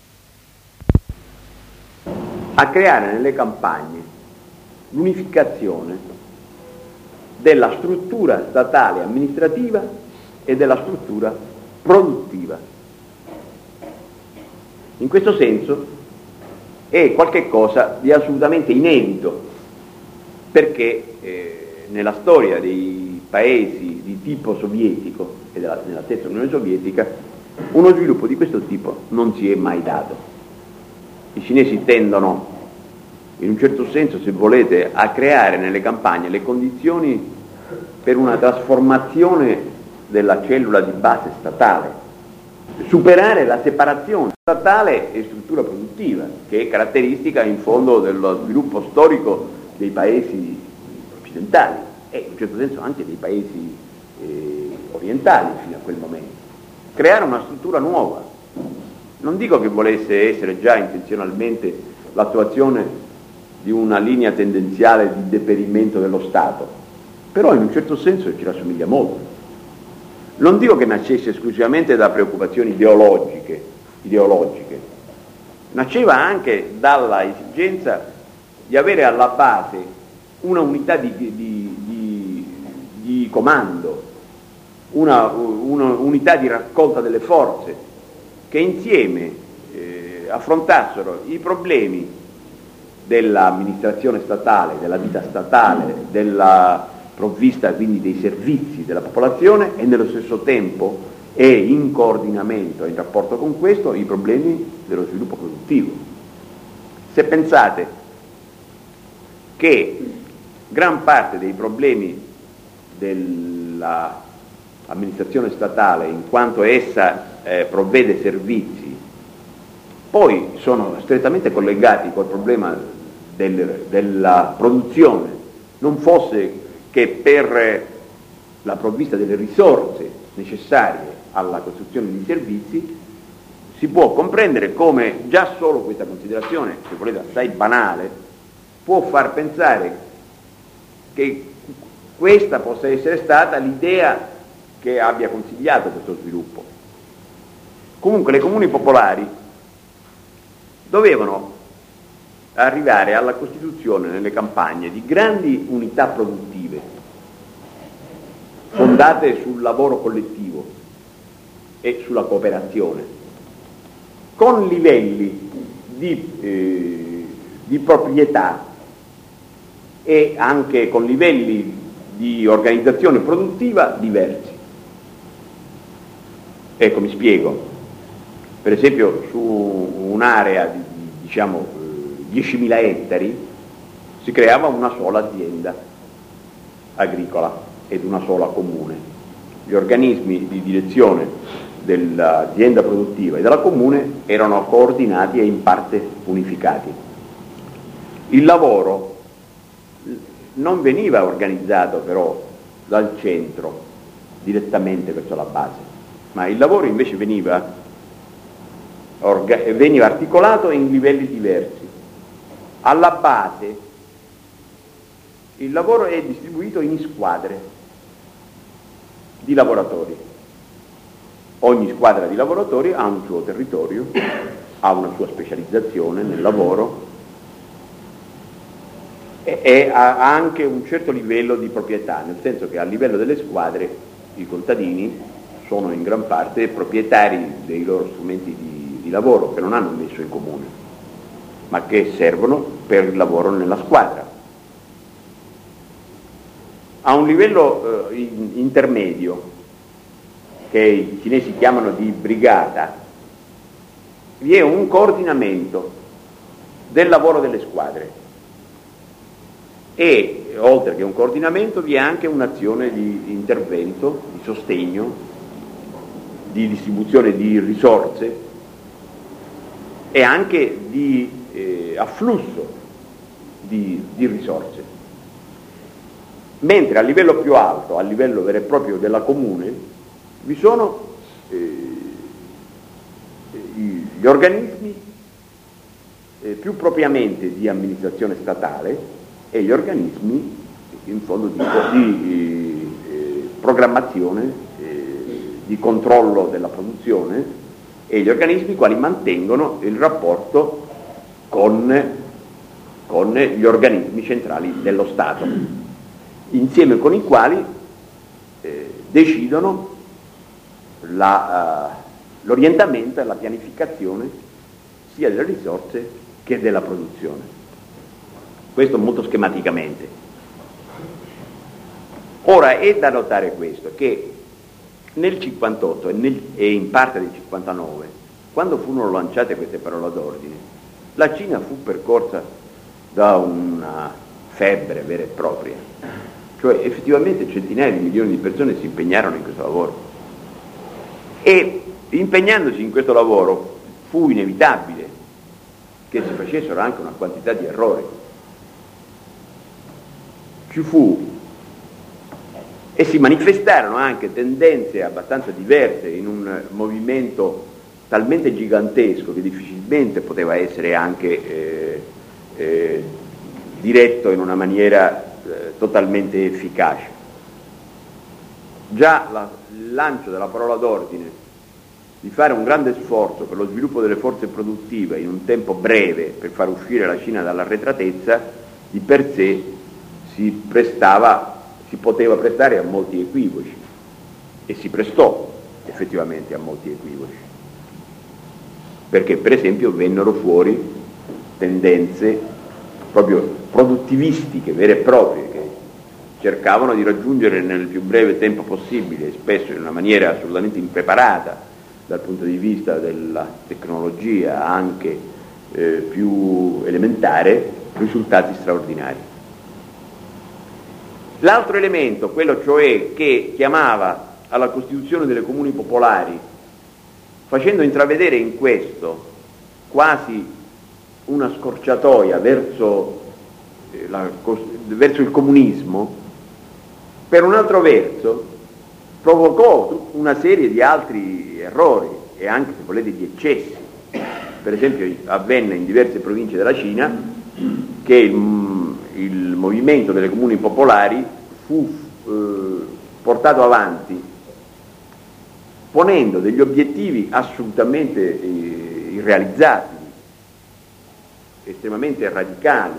a creare nelle campagne l'unificazione della struttura statale amministrativa e della struttura produttiva. In questo senso è qualche cosa di assolutamente inedito, perché eh, nella storia dei paesi di tipo sovietico e della, nella stessa Unione Sovietica uno sviluppo di questo tipo non si è mai dato. I cinesi tendono, in un certo senso, se volete, a creare nelle campagne le condizioni per una trasformazione della cellula di base statale, superare la separazione statale e struttura produttiva, che è caratteristica in fondo dello sviluppo storico dei paesi occidentali e in un certo senso anche dei paesi eh, orientali fino a quel momento. Creare una struttura nuova. Non dico che volesse essere già intenzionalmente l'attuazione di una linea tendenziale di deperimento dello Stato, però in un certo senso ci rassomiglia molto. Non dico che nascesse esclusivamente da preoccupazioni ideologiche, ideologiche, nasceva anche dalla esigenza di avere alla base una unità di, di, di, di comando, una, una unità di raccolta delle forze che insieme eh, affrontassero i problemi dell'amministrazione statale, della vita statale, della provvista quindi dei servizi della popolazione e nello stesso tempo e in coordinamento, in rapporto con questo, i problemi dello sviluppo produttivo. Se pensate che gran parte dei problemi dell'amministrazione statale, in quanto essa eh, provvede servizi, poi sono strettamente collegati col problema del, della produzione, non fosse che per la provvista delle risorse necessarie alla costruzione di servizi, si può comprendere come già solo questa considerazione, se volete assai banale, può far pensare che questa possa essere stata l'idea che abbia consigliato questo sviluppo. Comunque le comuni popolari dovevano arrivare alla costituzione nelle campagne di grandi unità produttive fondate sul lavoro collettivo e sulla cooperazione, con livelli di, eh, di proprietà e anche con livelli di organizzazione produttiva diversi. Ecco, mi spiego. Per esempio su un'area di diciamo diecimila ettari si creava una sola azienda agricola ed una sola comune. Gli organismi di direzione dell'azienda produttiva e della comune erano coordinati e in parte unificati. Il lavoro non veniva organizzato però dal centro direttamente verso la base, ma il lavoro invece veniva veniva articolato in livelli diversi. Alla base il lavoro è distribuito in squadre di lavoratori. Ogni squadra di lavoratori ha un suo territorio, ha una sua specializzazione nel lavoro e, e ha anche un certo livello di proprietà, nel senso che a livello delle squadre i contadini sono in gran parte proprietari dei loro strumenti di di lavoro che non hanno messo in comune, ma che servono per il lavoro nella squadra. A un livello eh, in, intermedio che i cinesi chiamano di brigata, vi è un coordinamento del lavoro delle squadre e oltre che un coordinamento vi è anche un'azione di intervento, di sostegno, di distribuzione di risorse e anche di eh, afflusso di, di risorse. Mentre a livello più alto, a livello vero e proprio della comune, vi sono eh, gli organismi eh, più propriamente di amministrazione statale e gli organismi in fondo di, di eh, programmazione, eh, di controllo della produzione e gli organismi quali mantengono il rapporto con, con gli organismi centrali dello Stato, insieme con i quali eh, decidono la, uh, l'orientamento e la pianificazione sia delle risorse che della produzione. Questo molto schematicamente. Ora è da notare questo, che nel cinquantotto e, nel, e in parte del cinquantanove, quando furono lanciate queste parole d'ordine, la Cina fu percorsa da una febbre vera e propria, cioè effettivamente centinaia di milioni di persone si impegnarono in questo lavoro e impegnandosi in questo lavoro fu inevitabile che si facessero anche una quantità di errori. Ci fu e si manifestarono anche tendenze abbastanza diverse in un movimento talmente gigantesco che difficilmente poteva essere anche eh, eh, diretto in una maniera eh, totalmente efficace. Già la, il lancio della parola d'ordine di fare un grande sforzo per lo sviluppo delle forze produttive in un tempo breve per far uscire la Cina dall'arretratezza di per sé si prestava si poteva prestare a molti equivoci e si prestò effettivamente a molti equivoci, perché per esempio vennero fuori tendenze proprio produttivistiche vere e proprie che cercavano di raggiungere nel più breve tempo possibile, spesso in una maniera assolutamente impreparata dal punto di vista della tecnologia anche eh, più elementare, risultati straordinari. L'altro elemento, quello cioè che chiamava alla costituzione delle comuni popolari, facendo intravedere in questo quasi una scorciatoia verso, eh, la, verso il comunismo, per un altro verso provocò una serie di altri errori e anche, se volete, di eccessi. Per esempio avvenne in diverse province della Cina che il il movimento delle comuni popolari fu eh, portato avanti ponendo degli obiettivi assolutamente eh, irrealizzabili, estremamente radicali.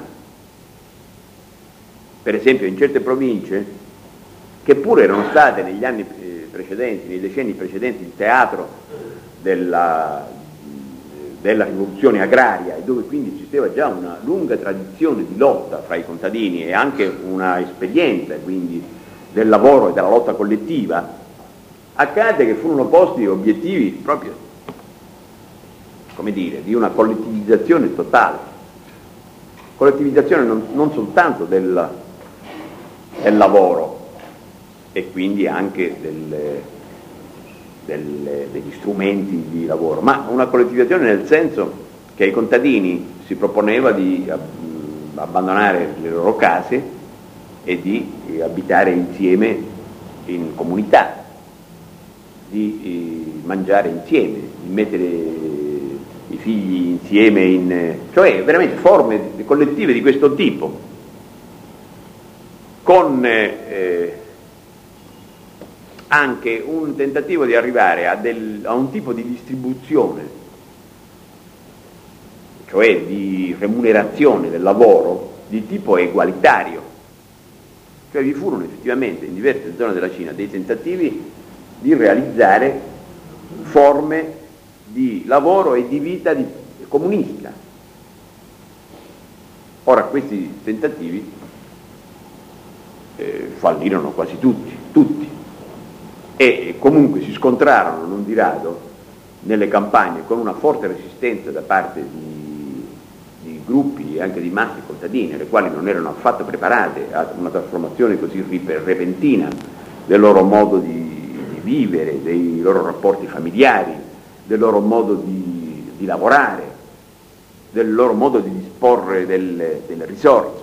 Per esempio in certe province, che pure erano state negli anni eh, precedenti, nei decenni precedenti, il teatro della della rivoluzione agraria e dove quindi esisteva già una lunga tradizione di lotta fra i contadini e anche una esperienza quindi del lavoro e della lotta collettiva, accade che furono posti obiettivi proprio, come dire, di una collettivizzazione totale, collettivizzazione non, non soltanto del, del lavoro e quindi anche del Delle, degli strumenti di lavoro, ma una collettivizzazione nel senso che ai contadini si proponeva di ab- abbandonare le loro case e di eh, abitare insieme in comunità, di eh, mangiare insieme, di mettere i figli insieme, in, cioè veramente forme collettive di questo tipo, con eh, anche un tentativo di arrivare a, del, a un tipo di distribuzione, cioè di remunerazione del lavoro di tipo egualitario. Cioè vi furono effettivamente in diverse zone della Cina dei tentativi di realizzare forme di lavoro e di vita di, comunista. Ora questi tentativi eh, fallirono quasi tutti, tutti. e comunque si scontrarono non di rado nelle campagne con una forte resistenza da parte di, di gruppi e anche di masse contadine, le quali non erano affatto preparate a una trasformazione così repentina del loro modo di, di vivere, dei loro rapporti familiari, del loro modo di, di lavorare, del loro modo di disporre delle, delle risorse.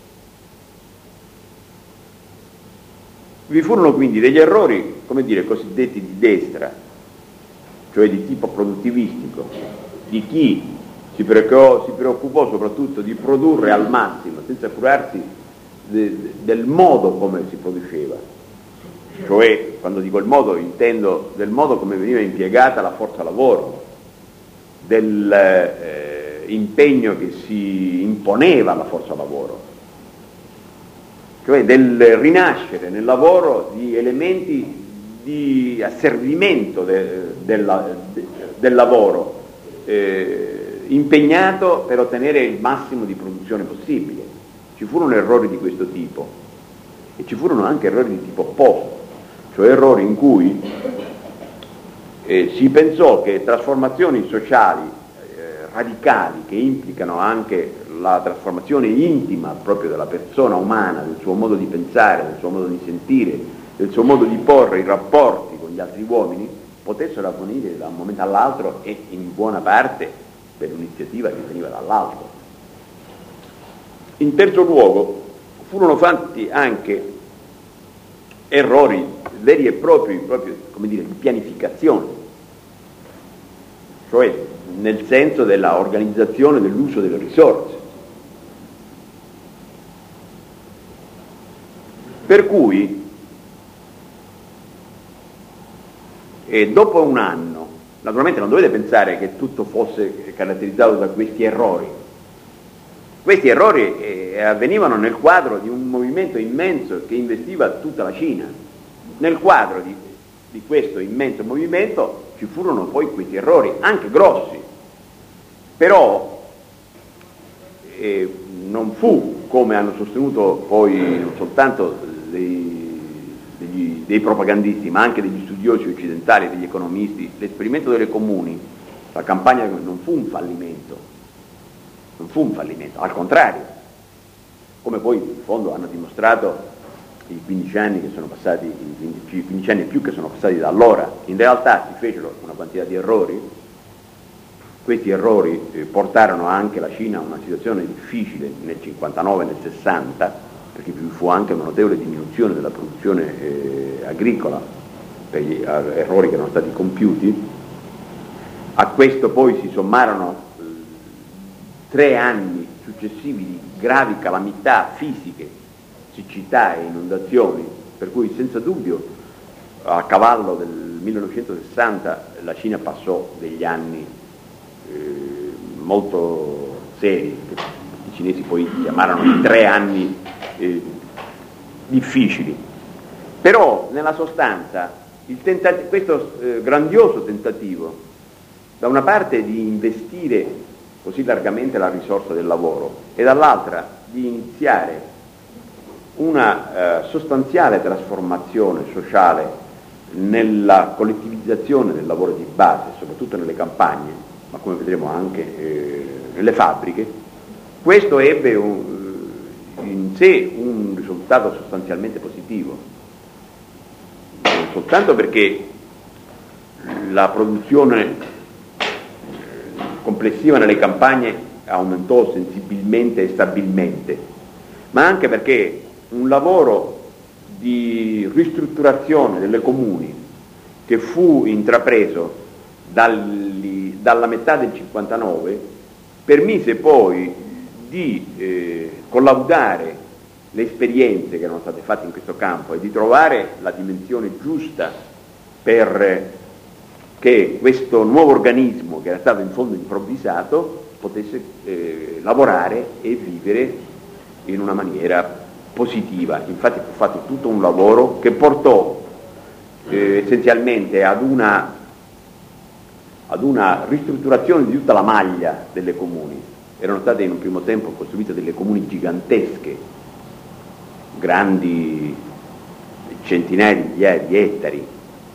Vi furono quindi degli errori, come dire, cosiddetti di destra, cioè di tipo produttivistico, di chi si preoccupò, si preoccupò soprattutto di produrre al massimo, senza curarsi de, del modo come si produceva. Cioè, quando dico il modo, intendo del modo come veniva impiegata la forza lavoro, del eh, impegno che si imponeva alla forza lavoro, cioè del rinascere nel lavoro di elementi di asservimento de, de, de, del lavoro eh, impegnato per ottenere il massimo di produzione possibile. Ci furono errori di questo tipo e ci furono anche errori di tipo opposto, cioè errori in cui eh, si pensò che trasformazioni sociali eh, radicali, che implicano anche la trasformazione intima proprio della persona umana, del suo modo di pensare, del suo modo di sentire, del suo modo di porre i rapporti con gli altri uomini, potessero avvenire da un momento all'altro e in buona parte per un'iniziativa che veniva dall'alto. In terzo luogo, furono fatti anche errori veri e propri, proprio, come dire, di pianificazione, cioè nel senso della organizzazione dell'uso delle risorse. Per cui e dopo un anno, naturalmente non dovete pensare che tutto fosse caratterizzato da questi errori. Questi errori eh, avvenivano nel quadro di un movimento immenso che investiva tutta la Cina. Nel quadro di, di questo immenso movimento ci furono poi questi errori, anche grossi, però eh, non fu, come hanno sostenuto poi non soltanto dei Degli, dei propagandisti, ma anche degli studiosi occidentali, degli economisti, l'esperimento delle comuni, la campagna non fu un fallimento, non fu un fallimento, al contrario, come poi in fondo hanno dimostrato i quindici anni che sono passati, i quindici anni e più che sono passati da allora. In realtà si fecero una quantità di errori, questi errori eh, portarono anche la Cina a una situazione difficile nel cinquantanove e nel sessanta, perché vi fu anche una notevole diminuzione della produzione eh, agricola per gli errori che erano stati compiuti. A questo poi si sommarono eh, tre anni successivi di gravi calamità fisiche, siccità e inondazioni, per cui senza dubbio a cavallo del millenovecentosessanta la Cina passò degli anni eh, molto seri, che i cinesi poi chiamarono i tre anni Eh, difficili. Però nella sostanza il tentativo, questo eh, grandioso tentativo da una parte di investire così largamente la risorsa del lavoro e dall'altra di iniziare una eh, sostanziale trasformazione sociale nella collettivizzazione del lavoro di base, soprattutto nelle campagne, ma come vedremo anche eh, nelle fabbriche, questo ebbe un in sé un risultato sostanzialmente positivo, non soltanto perché la produzione complessiva nelle campagne aumentò sensibilmente e stabilmente, ma anche perché un lavoro di ristrutturazione delle comuni che fu intrapreso dagli, dalla metà del cinquantanove permise poi di eh, collaudare le esperienze che erano state fatte in questo campo e di trovare la dimensione giusta per che questo nuovo organismo, che era stato in fondo improvvisato, potesse eh, lavorare e vivere in una maniera positiva. Infatti fu fatto tutto un lavoro che portò eh, essenzialmente ad una, ad una ristrutturazione di tutta la maglia delle comuni. Erano state in un primo tempo costruite delle comuni gigantesche, grandi centinaia di migliaia di ettari,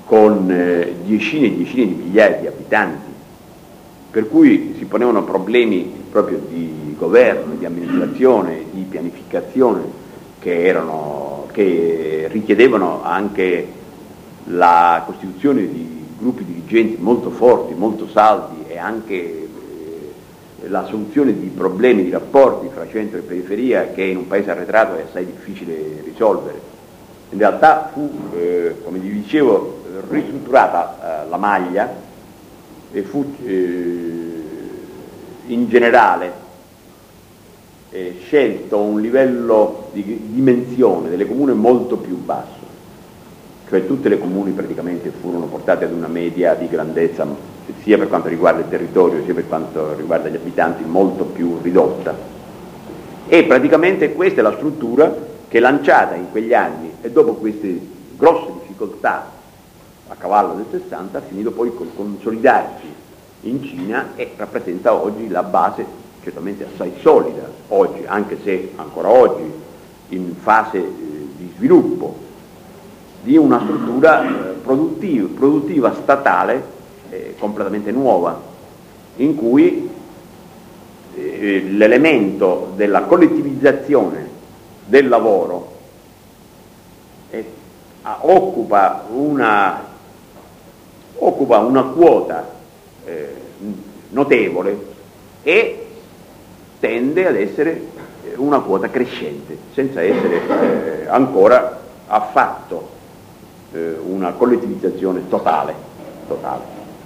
con eh, decine e decine di migliaia di abitanti, per cui si ponevano problemi proprio di governo, di amministrazione, di pianificazione che, erano, che richiedevano anche la costituzione di gruppi dirigenti molto forti, molto saldi e anche eh, la soluzione di problemi, di rapporti fra centro e periferia che in un paese arretrato è assai difficile risolvere. In realtà fu, eh, come vi dicevo, ristrutturata eh, la maglia e fu eh, in generale eh, scelto un livello di dimensione delle comune molto più basso, cioè tutte le comuni praticamente furono portate ad una media di grandezza sia per quanto riguarda il territorio sia per quanto riguarda gli abitanti molto più ridotta, e praticamente questa è la struttura che, lanciata in quegli anni e dopo queste grosse difficoltà a cavallo del sessanta, ha finito poi col consolidarsi in Cina e rappresenta oggi la base certamente assai solida oggi, anche se ancora oggi in fase eh, di sviluppo, di una struttura eh, produttiva, produttiva statale eh, completamente nuova, in cui eh, l'elemento della collettivizzazione del lavoro eh, occupa una occupa una quota eh, notevole e tende ad essere una quota crescente, senza essere eh, ancora affatto eh, una collettivizzazione totale, totale.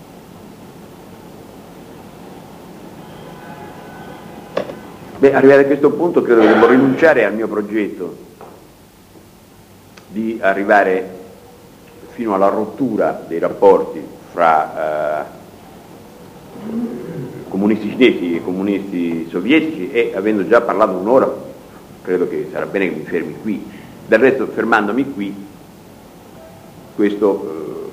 Beh, arrivati a questo punto credo che devo rinunciare al mio progetto di arrivare fino alla rottura dei rapporti fra eh, comunisti cinesi e comunisti sovietici, e avendo già parlato un'ora credo che sarà bene che mi fermi qui. Del resto, fermandomi qui, questo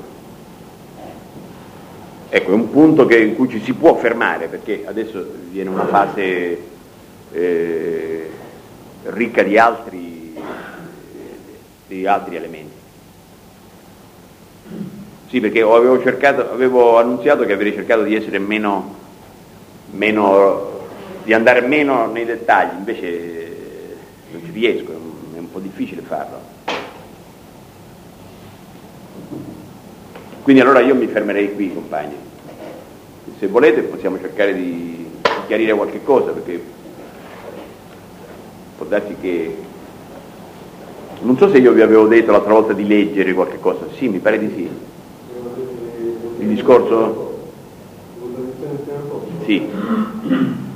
eh, ecco, è un punto che, in cui ci si può fermare, perché adesso viene una fase eh, ricca di altri, di altri elementi. Sì, perché avevo, cercato, avevo annunziato che avrei cercato di essere meno, meno, di andare meno nei dettagli, invece non ci riesco, è un po' difficile farlo. Quindi allora io mi fermerei qui, compagni. Se volete possiamo cercare di chiarire qualche cosa, perché può darsi che... Non so se io vi avevo detto l'altra volta di leggere qualche cosa. Sì, mi pare di sì. Il discorso? Sì.